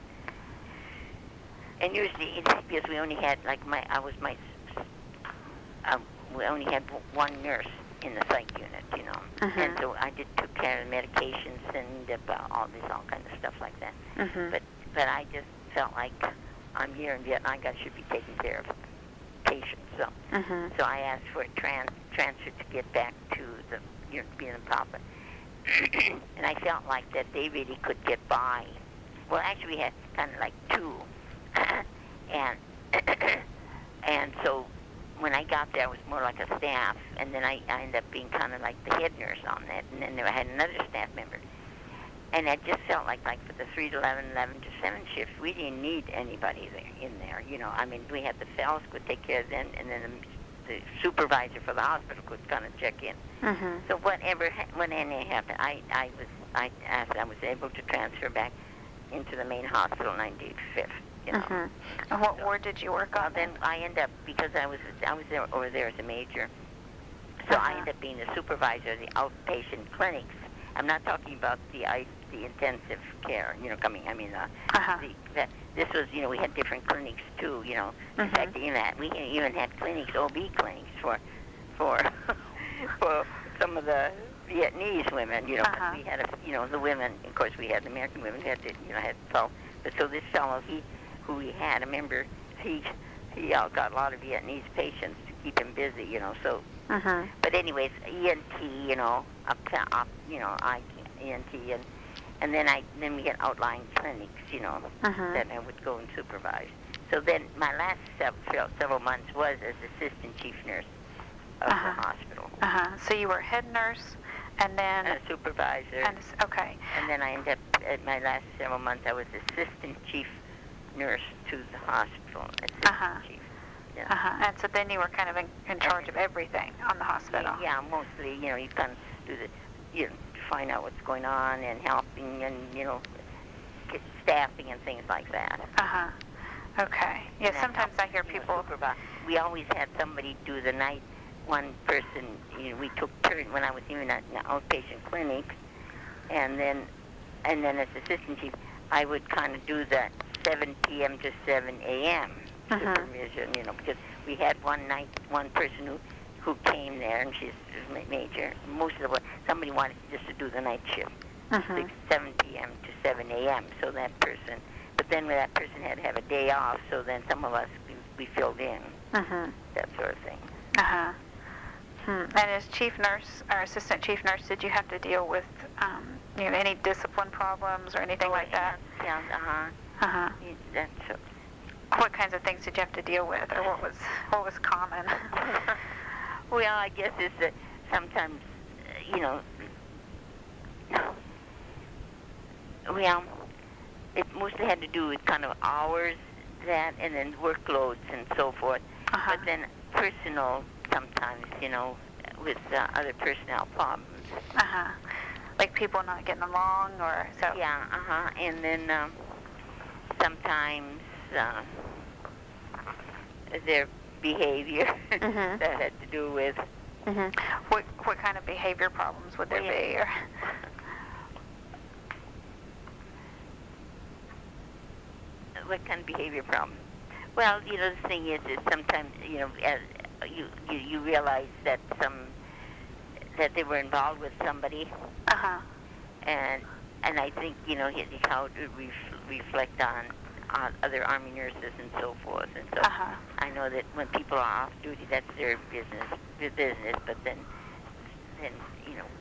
and usually it's because we only had like my I was my um, we only had one nurse in the psych unit, you know, Mhm. and so I did took care of medications and uh, all this all kind of stuff like that. Mhm. But but I just felt like I'm here in Vietnam, I should be taking care of patients. So Mhm. so I asked for a trans transfer to get back to the you know being a papa, and I felt like that they really could get by. Well, actually, we had kind of like two, and and so when I got there, I was more like a staff, and then I, I ended up being kind of like the head nurse on that, and then there, I had another staff member. And it just felt like, like for the three to eleven, eleven to seven shifts, we didn't need anybody there in there. You know, I mean, we had the fellows could take care of them, and then the, the supervisor for the hospital could kind of check in. Mhm. So whatever, when anything happened, I, I was, I asked, I was able to transfer back into the main hospital, ninety-fifth. You know. Mhm. And what So- ward did you work Well, on? then I end up because I was, I was there over there as a major. So I Uh-huh. end up being the supervisor of the outpatient clinics. I'm not talking about the I, the intensive care, you know, coming. I mean, uh, Uh-huh. the, that this was, you know, we had different clinics too, you know. In Mhm. fact, even that we even had clinics, O B clinics for, for, for some of the Vietnamese women, you know. Uh-huh. But we had, a, you know, the women. Of course, we had the American women. We had, to, you know, had so. But so this fellow, he, who we had, I remember, he, he uh, got a lot of Vietnamese patients to keep him busy, you know. So. Mhm. But anyways, E N T, you know, up, up, you know, I E N T, and and then I then we had outlying clinics, you know, Mhm. that I would go and supervise. So then my last several several months was as assistant chief nurse of Uh-huh. the hospital Uh-huh. So you were head nurse, and then and a supervisor, and s- okay. and then I ended up at my last several months I was assistant chief nurse to the hospital, assistant Uh-huh. chief. Yeah. Uh-huh. And so then you were kind of in, in charge of everything on the hospital. Yeah, yeah, mostly, you know, you kind of do the, you know, find out what's going on and helping and, you know, get staffing and things like that. Uh-huh. Okay. Yeah, And that sometimes helped, I hear you know, people. supervise. We always had somebody do the night. One person, you know, we took turns when I was even at an outpatient clinic, and then, and then as assistant chief, I would kind of do the seven p.m. to seven a.m. Mhm. supervision, you know, because we had one night, one person who, who came there, and she's ma- major. Most of the somebody wanted just to do the night shift, Mhm. six, seven p.m. to seven a.m. So that person, but then that person had to have a day off, so then some of us we, we filled in, Mhm. that sort of thing. Uh huh. Hmm. And as chief nurse or assistant chief nurse, did you have to deal with um, you know, any discipline problems or anything Oh, like that? Yeah, yeah, uh huh. Uh huh. That's so. What kinds of things did you have to deal with, or what was what was common? Well, I guess it's that sometimes, uh, you know, well, it mostly had to do with kind of hours, that, and then workloads and so forth. Uh-huh. But then personal sometimes, you know, with uh, other personnel problems. Uh huh. Like people not getting along, or so. Yeah, uh huh. And then um, sometimes uh, their behavior Mhm. that had to do with. Mhm. What what kind of behavior problems would there Well, yeah. be? Or What kind of behavior problem? Well, you know, the thing is, is sometimes, you know, as you, you you realize that some that they were involved with somebody, uh huh. and and I think, you know, he- how it would ref- reflect on uh, other Army nurses and so forth. And so Uh huh. I know that when people are off duty, that's their business, their business. But then, then you know,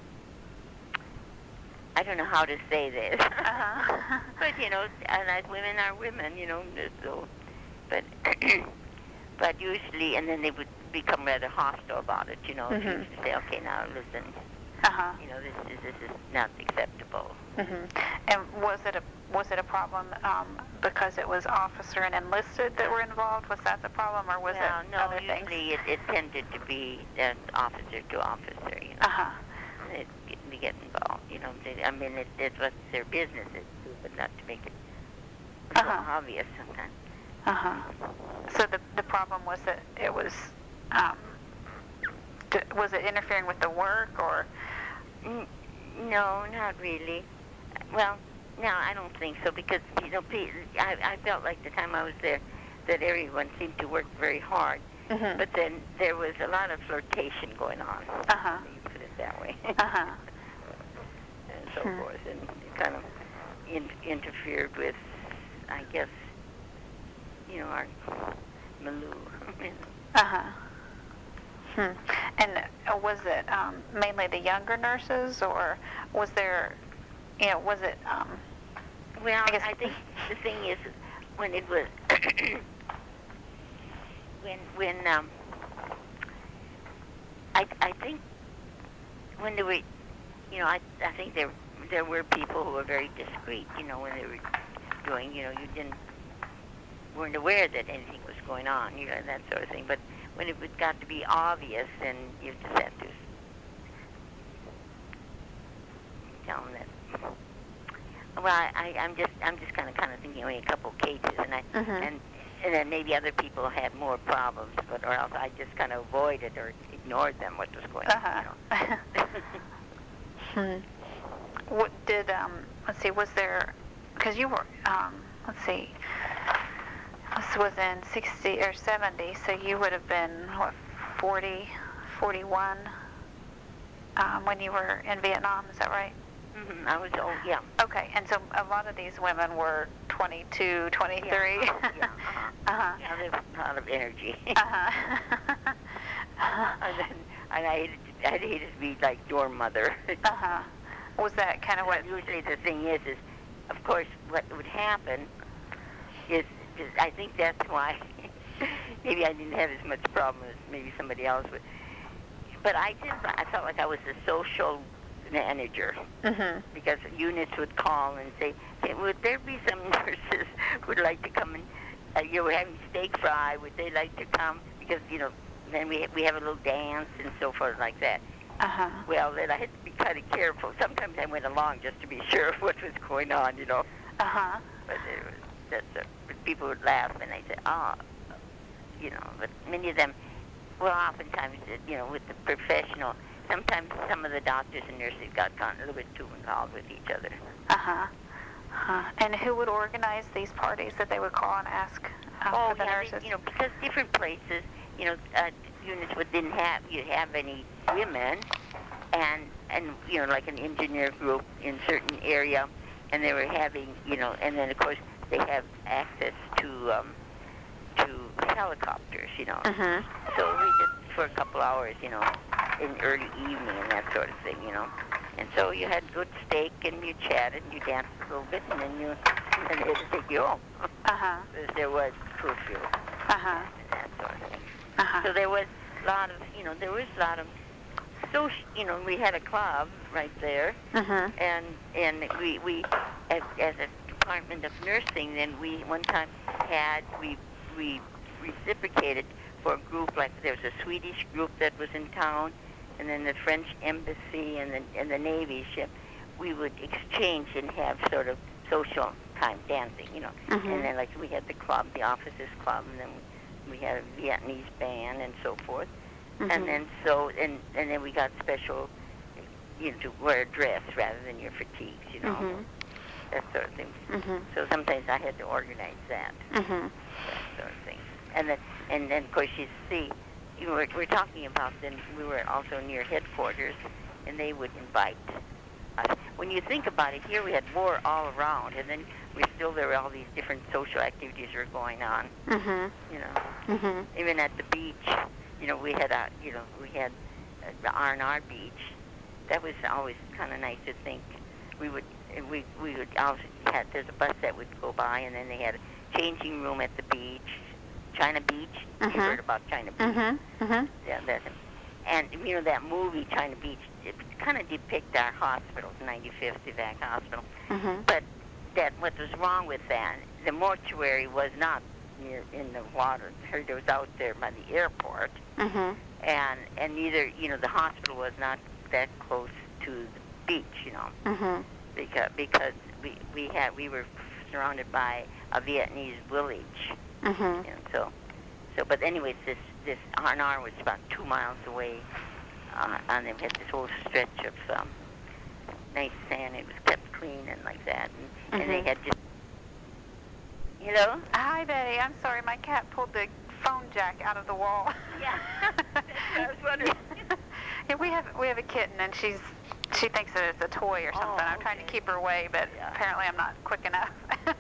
I don't know how to say this. Uh-huh. But you know, and as women are women, you know, so. But but usually, and then they would become rather hostile about it. You know, Mhm. to, to say, okay, now listen, Uh huh. you know, this is this is not acceptable. Mhm. And was it a was it a problem um, because it was officer and enlisted that were involved? Was that the problem, or was Well, it no, other things? usually it, it tended to be uh, officer to officer. You know, Uh huh. they'd get, they get involved. You know, they, I mean, it, it's what their business is too, but not to make it so Uh-huh. obvious sometimes. Uh huh. So the the problem was that it was um, d- was it interfering with the work, or? N- no, not really. Well, no, I don't think so, because you know, pe- I I felt like the time I was there that everyone seemed to work very hard, Mhm. but then there was a lot of flirtation going on. Uh-huh. Let me put it that way. Uh-huh. And so Hmm. forth, and it kind of in- interfered with, I guess, you know, our milieu. Uh-huh. Hmm. And uh, was it um, mainly the younger nurses, or was there, you know, was it? Um, Well, I guess. I think the thing is, when it was, when when um, I I think when they were, you know, I I think there there were people who were very discreet, you know, when they were doing, you know, you didn't weren't aware that anything was going on, you know, that sort of thing. But when it was got to be obvious, then you just had to tell them that. Well, I, I I'm just I'm just kind of kind of thinking only a couple cases, and I Mhm. and and then maybe other people had more problems, but or else I just kind of avoided or ignored them what was going Uh-huh. on, you know. Hmm. What did um? Let's see. Was there? Because you were um. Let's see. This was in sixty or seventy, so you would have been what, forty, forty-one, um, when you were in Vietnam. Is that right? hmm I was oh yeah. Okay, and so a lot of these women were twenty-two, twenty-three. Yeah, uh-huh, yeah, uh-huh. Uh-huh. Yeah, there's a lot of energy. Uh-huh. and then, and I hated, I hated to be like your mother. Uh-huh. Was that kind of what? Usually the thing is, is of course what would happen is, is I think that's why maybe I didn't have as much problem as maybe somebody else would. But I did. I felt like I was a social manager, Mm-hmm. because units would call and say, hey, would there be some nurses who would like to come and uh, you were having steak fry, would they like to come? Because, you know, then we we have a little dance and so forth like that. Uh-huh. Well, then I had to be kind of careful. Sometimes I went along just to be sure of what was going on, you know. Uh-huh. But it was, That's a, but people would laugh, and I said, oh, you know. But many of them, well, oftentimes, you know, with the professional, sometimes some of the doctors and nurses got gotten a little bit too involved with each other. Uh-huh. Uh, and who would organize these parties that they would call and ask uh, oh, for the yeah, nurses? they, you know, because different places, you know, uh, units would didn't have you have any women, and and you know, like an engineer group in certain area, and they were having, you know, and then of course they have access to um, to helicopters, you know. Mm-hmm. So we just for a couple hours, you know, in early evening and that sort of thing, you know. And so you had good steak, and you chatted, and you danced a little bit, and then you, and then they had to take you home. Uh-huh. Because there was curfew Uh-huh. and that sort of thing. Uh-huh. So there was a lot of, you know, there was a lot of social, you know, we had a club right there, Mm-hmm. and and we, we as, as a department of nursing, then we one time had, we, we reciprocated for a group, like there was a Swedish group that was in town, and then the French embassy and the, and the Navy ship. We would exchange and have sort of social time dancing, you know. Mm-hmm. And then, like, we had the club, the officers club, and then we, we had a Vietnamese band and so forth. Mm-hmm. And then so, and, and then we got special, you know, to wear a dress rather than your fatigues, you know, Mm-hmm. that sort of thing. Mm-hmm. So sometimes I had to organize that, Mm-hmm. that sort of thing. And then, and then, of course, you see, you know, we're, we're talking about then we were also near headquarters, and they would invite us. When you think about it, here we had war all around, and then we still there were all these different social activities were going on. Mm-hmm. You know, Mm-hmm. even at the beach, you know, we had a, you know, we had uh, the R and R beach. That was always kind of nice to think. We would, we we would also had there's a bus that would go by, and then they had a changing room at the beach. China Beach. Mm-hmm. You heard about China Beach? Mm-hmm. Mm-hmm. Yeah, that's it. And you know that movie China Beach. It kind of depict our hospitals, ninety-fifth Evac Hospital. Mm-hmm. But that what was wrong with that? The mortuary was not near in the water. It was out there by the airport, Mm-hmm. and and neither you know the hospital was not that close to the beach. You know, Mm-hmm. because because we we had we were surrounded by a Vietnamese village. Mm-hmm. And so, so, but anyways, this this R and R was about two miles away, uh, and they had this whole stretch of um, nice sand. It was kept clean and like that, and, and they Mhm. had just, you know. Hi, Betty. I'm sorry, my cat pulled the phone jack out of the wall. Yeah, I was wondering. Yeah, we have we have a kitten, and she's she thinks that it's a toy or something. Oh, I'm trying to okay. keep her away, but Yeah. apparently I'm not quick enough.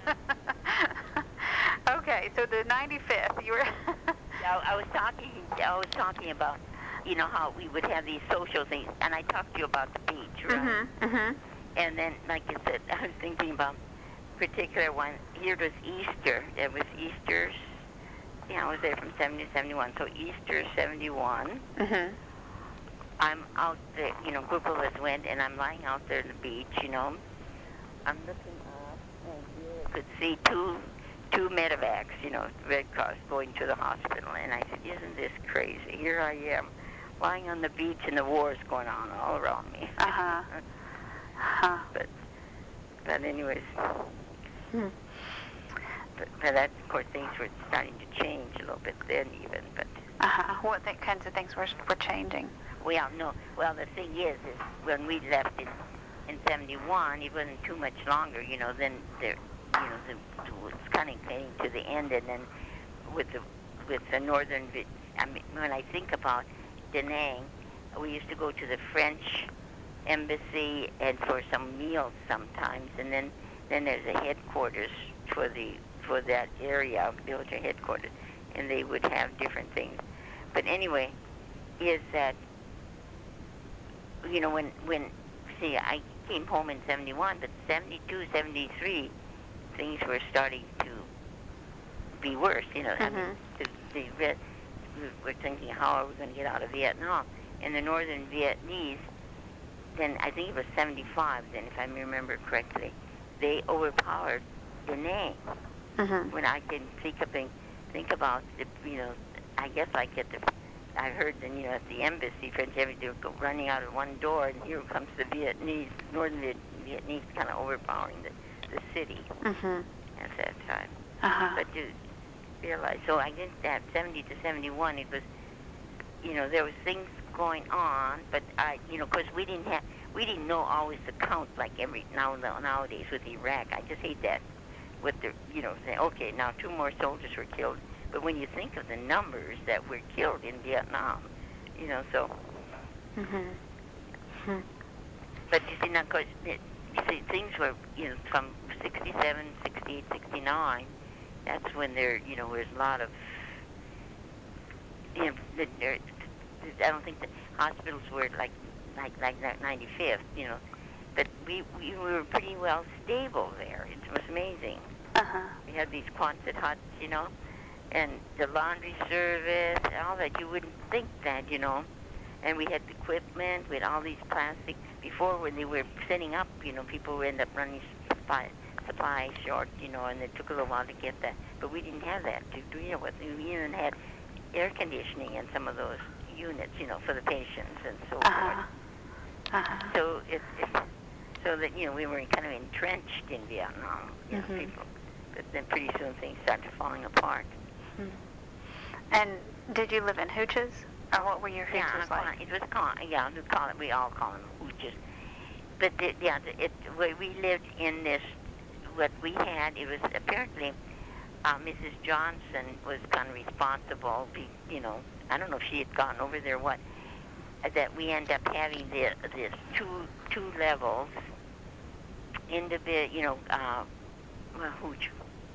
Okay, so the ninety-fifth, you were. I, I was talking. I was talking about, you know, how we would have these social things, and I talked to you about the beach, right? Mm-hmm. Mm-hmm. And then, like I said, I was thinking about a particular one. Here was Easter. It was Easter's. Yeah, I was there from seventy to seventy-one. So Easter seventy-one. Mm-hmm. I'm out there. You know, a group of us went, and I'm lying out there on the beach. You know, I'm looking up, and here I could see two two medevacs. You know, Red Cross going to the hospital. And I said, "Isn't this crazy? Here I am, lying on the beach, and the war is going on all around me." Uh-huh. Uh-huh. But, but anyways, Hmm. but, but that, of course, things were starting to change a little bit then even, but, Uh-huh. What th- kinds of things were were changing? well, no, well, the thing is, is when we left in, in seventy-one, it wasn't too much longer, you know, then there, you know, the, it was kind of getting to the end, and then with the, with the northern, Vi- I mean, when I think about Da Nang, we used to go to the French embassy and for some meals sometimes, and then then there's a headquarters for the for that area, military headquarters, and they would have different things. But anyway, is that you know when when see I came home in seventy-one, but seventy-two, seventy-three, things were starting to be worse. You know, I mean, Mhm. the, the Viet, we were thinking, how are we going to get out of Vietnam? And the northern Vietnamese, then I think it was seventy-five, then if I remember correctly, they overpowered Da Nang. Mm-hmm. When I can think of think, think about the, you know, I guess I get the, I heard that, you know, at the embassy, French embassy, they were go- running out of one door, and here comes the Vietnamese, northern Viet- Vietnamese kind of overpowering the, the city. Mm-hmm. at that time. Uh-huh. But you realize, so I think that seventy to seventy-one, it was, you know, there was things going on, but I, you know, because we didn't have, we didn't know always the count like every now nowadays with Iraq. I just hate that, with the, you know, saying, okay, now two more soldiers were killed, but when you think of the numbers that were killed in Vietnam, you know, so. Mhm. Hmm. But you see, now, cause it, you see, things were, you know, from sixty-seven, sixty-eight, sixty-nine. That's when there, you know, was a lot of, you know, the, there, I don't think the hospitals were like, like, like that ninety-fifth, you know, but we, we were pretty well stable there. It was amazing. Uh-huh. We had these Quonset huts, you know, and the laundry service, and all that. You wouldn't think that, you know. And we had equipment with all these plastic. Before, when they were setting up, you know, people would end up running supply, supply short, you know, and it took a little while to get that. But we didn't have that to deal with. We even had air conditioning in some of those units, you know, for the patients and so Uh-huh. forth. Uh-huh. So it, it, so that, you know, we were kind of entrenched in Vietnam, you know, Mhm. people. But then pretty soon things started falling apart. Hmm. And did you live in hooches? Or what were your Yeah, hooches I- like? it was called, yeah, we call it, we all call them hooches. But the, yeah, the, it, we we lived in this, what we had, it was apparently, uh, Missus Johnson was kind of responsible, be, you know, I don't know if she had gone over there, what, uh, that we end up having the, this two, two levels in the, bi- you know, uh, well, hooch,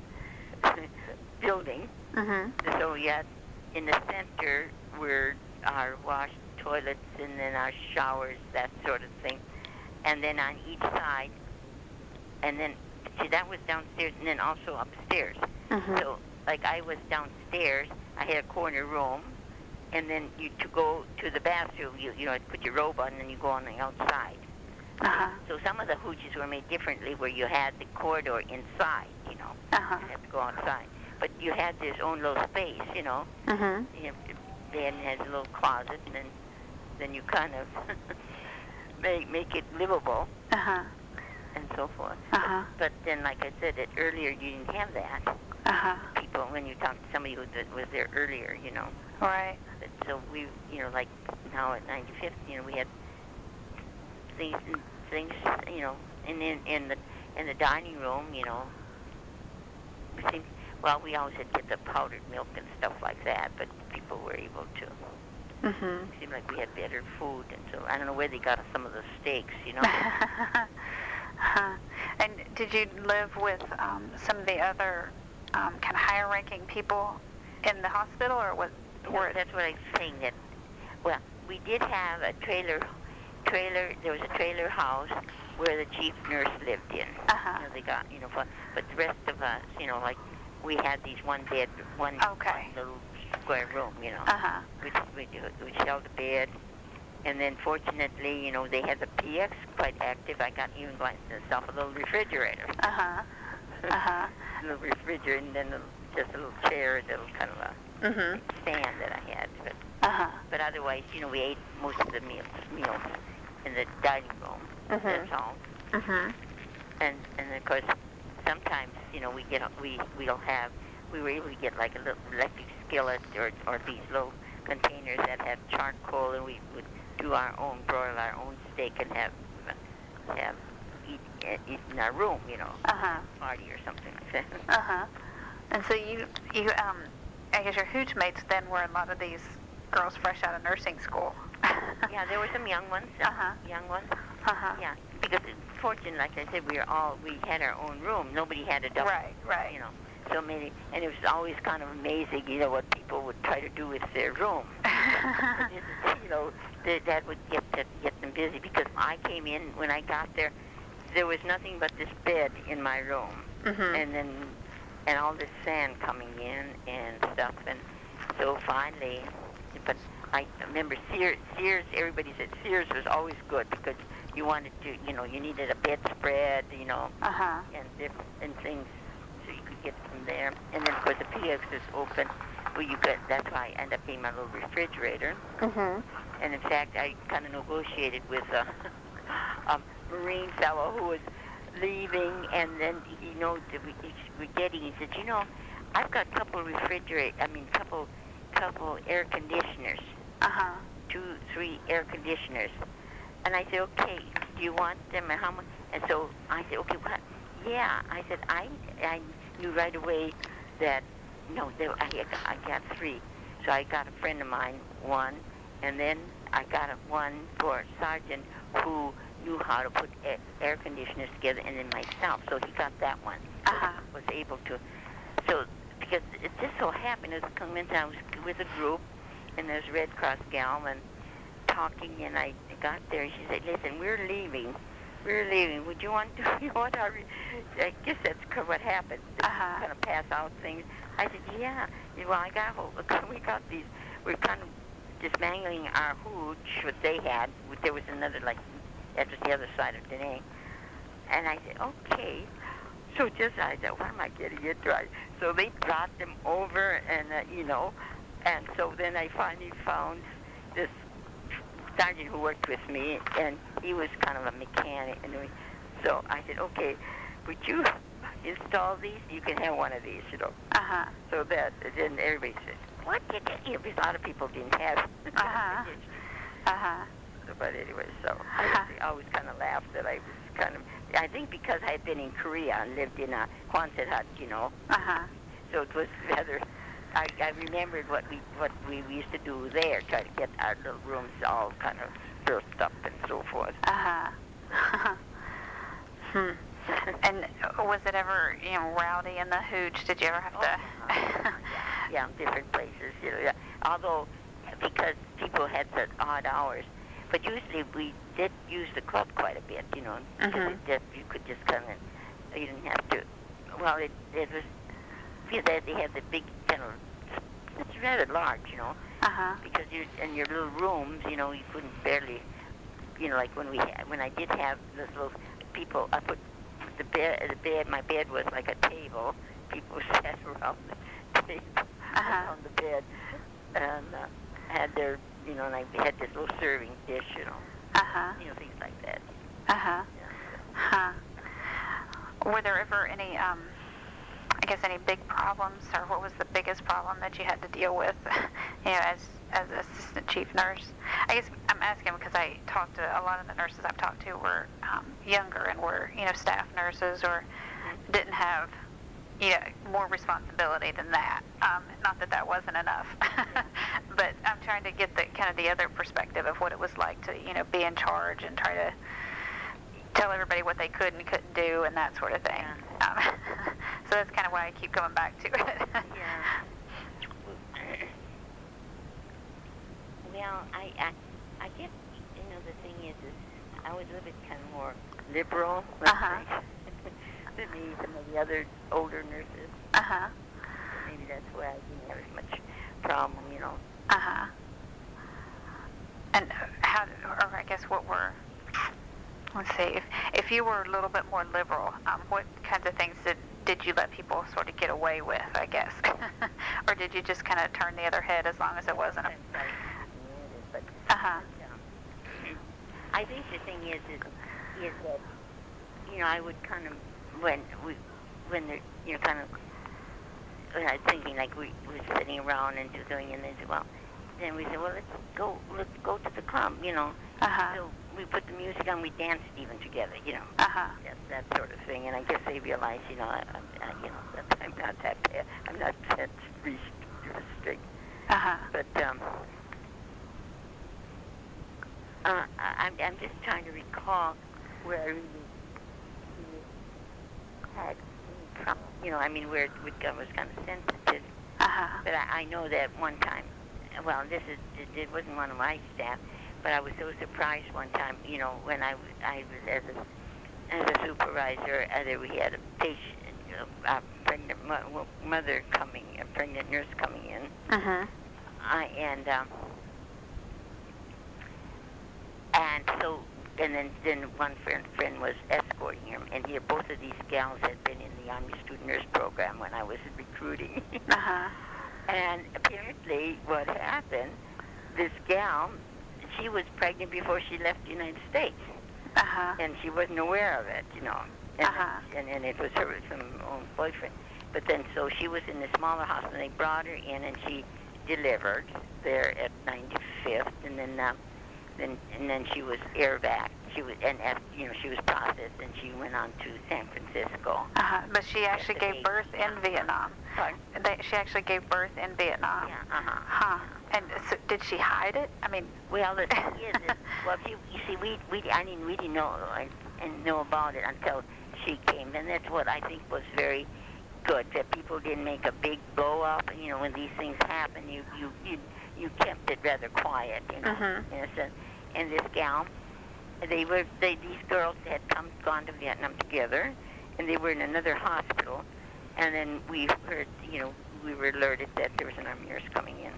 building. Mm-hmm. So we had, in the center were our wash toilets and then our showers, that sort of thing. And then on each side, and then, see, that was downstairs and then also upstairs. Mm-hmm. So, like, I was downstairs, I had a corner room, and then you to go to the bathroom, you you know, put your robe on, and then you go on the outside. Uh-huh. So some of the hooches were made differently, where you had the corridor inside, you know, Uh-huh. you had to go outside. But you had this own little space, you know. Mm-hmm. You know, then has a little closet, and then then you kind of make make it livable Uh-huh. and so forth. Uh-huh. But, but then, like I said, that earlier you didn't have that. Uh-huh. People, when you talk to somebody who that was there earlier, you know. Right. But so we, you know, like now at ninety-fifth, you know, we had things, things, you know, and in in the in the dining room, you know, it seemed, well, we always had to get the powdered milk and stuff like that, but people were able to. Mm-hmm. It seemed like we had better food, and so I don't know where they got some of the steaks, you know. Uh-huh. And did you live with um, some of the other um, kind of higher-ranking people in the hospital, or was? No, Were that's what I'm saying. That, well, we did have a trailer, trailer. There was a trailer house where the chief nurse lived in. Uh-huh. You know, they got, you know, but, but the rest of us, you know, like we had these one bed, one, Okay. one little square room, you know, Uh-huh. which which which held a bed. And then fortunately, you know, they had the P X quite active. I got even got myself a little refrigerator. Uh-huh. Uh-huh. A little refrigerator, and then a, just a little chair, a little kind of a Mm-hmm. stand that I had. But, Uh-huh. but otherwise, you know, we ate most of the meals meals in the dining room. Mhm. That's all. Mm-hmm. And and of course, sometimes, you know, we get we we'll have we were able to get like a little electric skillet or or these little containers that had charcoal, and we would do our own broil our own steak and have have eat eat in our room, you know, Uh-huh. party or something like that. Uh-huh. And so you, you, um, I guess your hooch mates then were a lot of these girls fresh out of nursing school. Yeah, there were some young ones. uh, Uh-huh. Young ones. Uh-huh. Yeah, because fortunately, like I said, we were all we had our own room. Nobody had a double. Right, right. You know, so many, and it was always kind of amazing, you know, what people would try to do with their room. You know, that, that would get to, get them busy, because I came in when I got there, there was nothing but this bed in my room, Mhm. and then and all this sand coming in and stuff, and so finally, but I remember Sears. Sears. Everybody said Sears was always good because you wanted to, you know, you needed a bedspread, you know, Uh-huh. and different and things, so you could get from there. And then of course the P X is open. Well, you could. That's why I ended up getting my little refrigerator. Mhm. And in fact, I kind of negotiated with a, a Marine fellow who was leaving, and then you know the- we- we're getting. He said, you know, I've got a couple refrigerate. I mean, couple couple air conditioners, Uh-huh. two, three air conditioners. And I said, okay, do you want them, and how much? And so I said, okay, what? Yeah, I said, I I knew right away that no, there, I I got three. So I got a friend of mine one, and then I got a one for a sergeant who knew how to put air, air conditioners together, and then myself. So he got that one. So Uh-huh. he was able to. So because it just so happened, as a convention, I was with a group, and there's a Red Cross gal, and talking, and I got there, and she said, listen, we're leaving. We're leaving. Would you want to, you want our, re-? I guess that's c- what happened. Uh-huh. Kind of pass out things. I said, yeah. Well, I got, hold- we got these, we're kind of dismantling our hooch, what they had. There was another, like, that was the other side of Dene. And I said, okay. So just, I said, what am I getting into? I, so they brought them over, and, uh, you know, and so then I finally found this sergeant who worked with me, and he was kind of a mechanic. And we, so I said, okay, would you install these? You can have one of these, you know. Uh-huh. So that, then everybody said, what did you, because a lot of people didn't have Uh-huh. Uh-huh. But anyway, so I, was, I always kind of laughed that I was kind of, I think because I had been in Korea and lived in a Quonset hut, you know, Uh-huh. so it was rather, I, I remembered what we what we used to do there, try to get our little rooms all kind of burst up and so forth. Uh-huh. hmm. And was it ever, you know, rowdy in the hooch? Did you ever have Oh, to? yeah, yeah, different places, you know. Yeah. Although, because people had such odd hours, but usually we did use the club quite a bit, you know. Because Mhm. it just, you could just come in. You didn't have to. Well, it it was because they, they had the big kind of. It's rather large, you know. Uh-huh. Because you in your little rooms, you know, you couldn't barely, you know, like when we had, when I did have this little people, I put the bed, the bed, my bed was like a table. People sat around the table, Uh-huh. around the bed, and uh, had their, you know, and I had this little serving dish, you know, Uh-huh. you know, things like that. Uh-huh. Yeah. Huh. Were there ever any, um, I guess, any big problems, or what was the biggest problem that you had to deal with, you know, as as assistant chief nurse? I guess I'm asking because I talked to a lot of the nurses I've talked to were um, younger and were, you know, staff nurses or didn't have, you know, more responsibility than that. Um, not that that wasn't enough, but I'm trying to get the kind of the other perspective of what it was like to, you know, be in charge and try to tell everybody what they could and couldn't do and that sort of thing. Yeah. Um, so that's kind of why I keep going back to it. Yeah. Well, I, I, I guess, you know, the thing is, is I was a little bit kind of more liberal, let's Uh-huh. say, than maybe some of the other older nurses. Uh-huh. Maybe that's why I didn't have as much problem, you know. Uh-huh. And how, or I guess what were, let's see, if, if you were a little bit more liberal, um, what kinds of things did, did you let people sort of get away with, I guess? Or did you just kind of turn the other head as long as it wasn't a... But Uh-huh. um, I think the thing is, is, is that, you know, I would kind of, when we, when they're, you know, kind of, when I was thinking like we were sitting around and doing, and they said, well, then we said, well, let's go, let's go to the club, you know. Uh-huh. So we put the music on, we danced even together, you know. Uh-huh. That, that sort of thing, and I guess they realize, you know, I, I, you know, that I'm not that bad, I'm not that strict. Uh-huh. But um, uh, I, I'm, I'm just trying to recall where I really, really had any problem. You know, I mean, where it would, I was kind of sensitive. Uh-huh. But I, I know that one time, well, this is, it, it wasn't one of my staff, but I was so surprised one time, you know, when I, was- I was as a, as a supervisor, uh, there we had a patient, a pregnant mo- mother coming, a pregnant nurse coming in. Uh-huh. I, and, um, and so, and then, then one friend, friend was escorting him, and here both of these gals had been in the Army Student Nurse Program when I was recruiting. Uh-huh. And apparently what happened, this gal, she was pregnant before she left the United States. Uh-huh. and she wasn't aware of it, you know. And, Uh-huh. then, and, and it was her some own boyfriend. But then, so she was in the smaller hospital. They brought her in, and she delivered there at ninety-fifth, and then, uh, then, and then she was airvac. She was, and after, you know, she was processed, and she went on to San Francisco. Uh-huh. But she actually the gave baby, birth yeah. in Vietnam. Pardon? They, she actually gave birth in Vietnam. Yeah. Uh huh. Huh. And so did she hide it? I mean. Well, the thing is, is well, you, you see, we, we, I didn't, we didn't know, I, and know about it until she came, and that's what I think was very good, that people didn't make a big blow up. You know, when these things happen, you, you, you, you kept it rather quiet, you know. Mhm. In a sense. And this gal, they were, they, these girls had come, gone to Vietnam together, and they were in another hospital, and then we heard, you know, we were alerted that there was an army nurse coming in.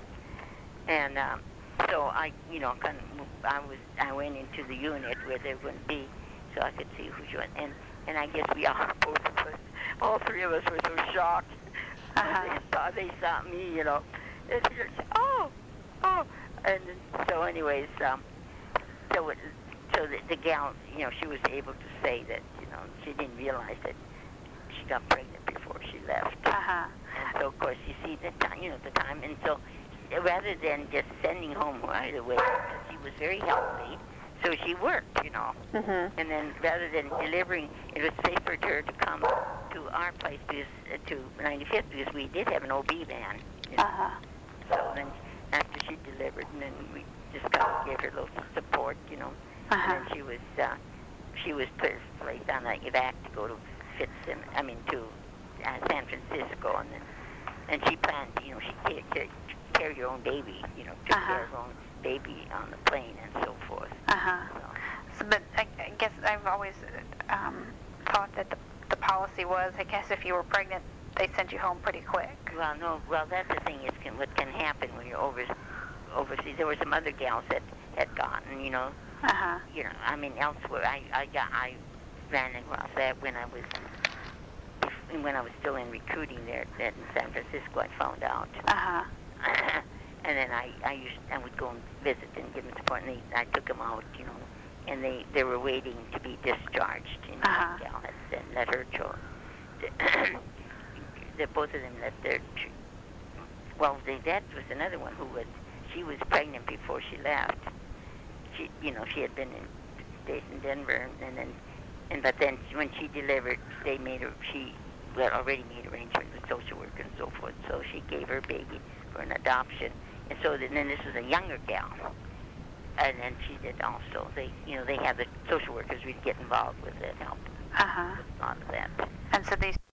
And um, so I, you know, kind of, I was, I went into the unit where they wouldn't be, so I could see who she was. And and I guess we all, both of us, all three of us were so shocked. Uh-huh. They saw, they saw me, you know. And she just, oh, oh. And so, anyways, um, so it, so the, the gal, you know, she was able to say that, you know, she didn't realize that she got pregnant before she left. Uh-huh. And so, of course, you see the time, you know, the time, and so rather than just sending home right away, she was very healthy, so she worked, you know. Mhm. And then rather than delivering, it was safer for her to come to our place, because, uh, to ninety-fifth, because we did have an O B van. You know? Uh-huh. So then after she delivered, and then we just kind of gave her a little support, you know. Uh-huh. And then she was, uh, she was put placed on a evac to go to Fitzsim, I mean, to uh, San Francisco, and then, and she planned, you know, she carried, carried carry your own baby, you know, took Uh-huh. care of her own baby on the plane and so forth. Uh-huh. So, So, but I, I guess I've always um, thought that the, the policy was, I guess if you were pregnant, they sent you home pretty quick. well, no, well, that's the thing is can, what can happen when you're over, overseas. There were some other gals that had gotten, you know, Uh-huh. you know, I mean, elsewhere. I, I got, I ran across that when I was, when I was still in recruiting there, that in San Francisco, I found out. Uh-huh. And then I, I used, I would go and visit and give them support, and they, I took them out, you know, and they, they were waiting to be discharged. You know, Uh-huh. that gal had said, let her child. The both of them let their, ch- well, they, that was another one who was, she was pregnant before she left. She, you know, she had been in, stationed in Denver, and then, and but then when she delivered, they made her, she well, already made arrangements with social work and so forth, so she gave her baby for an adoption. And so then, then this was a younger gal, and then she did also. They, you know, they have the social workers really get involved with it, help Uh-huh. with a lot of that. And so these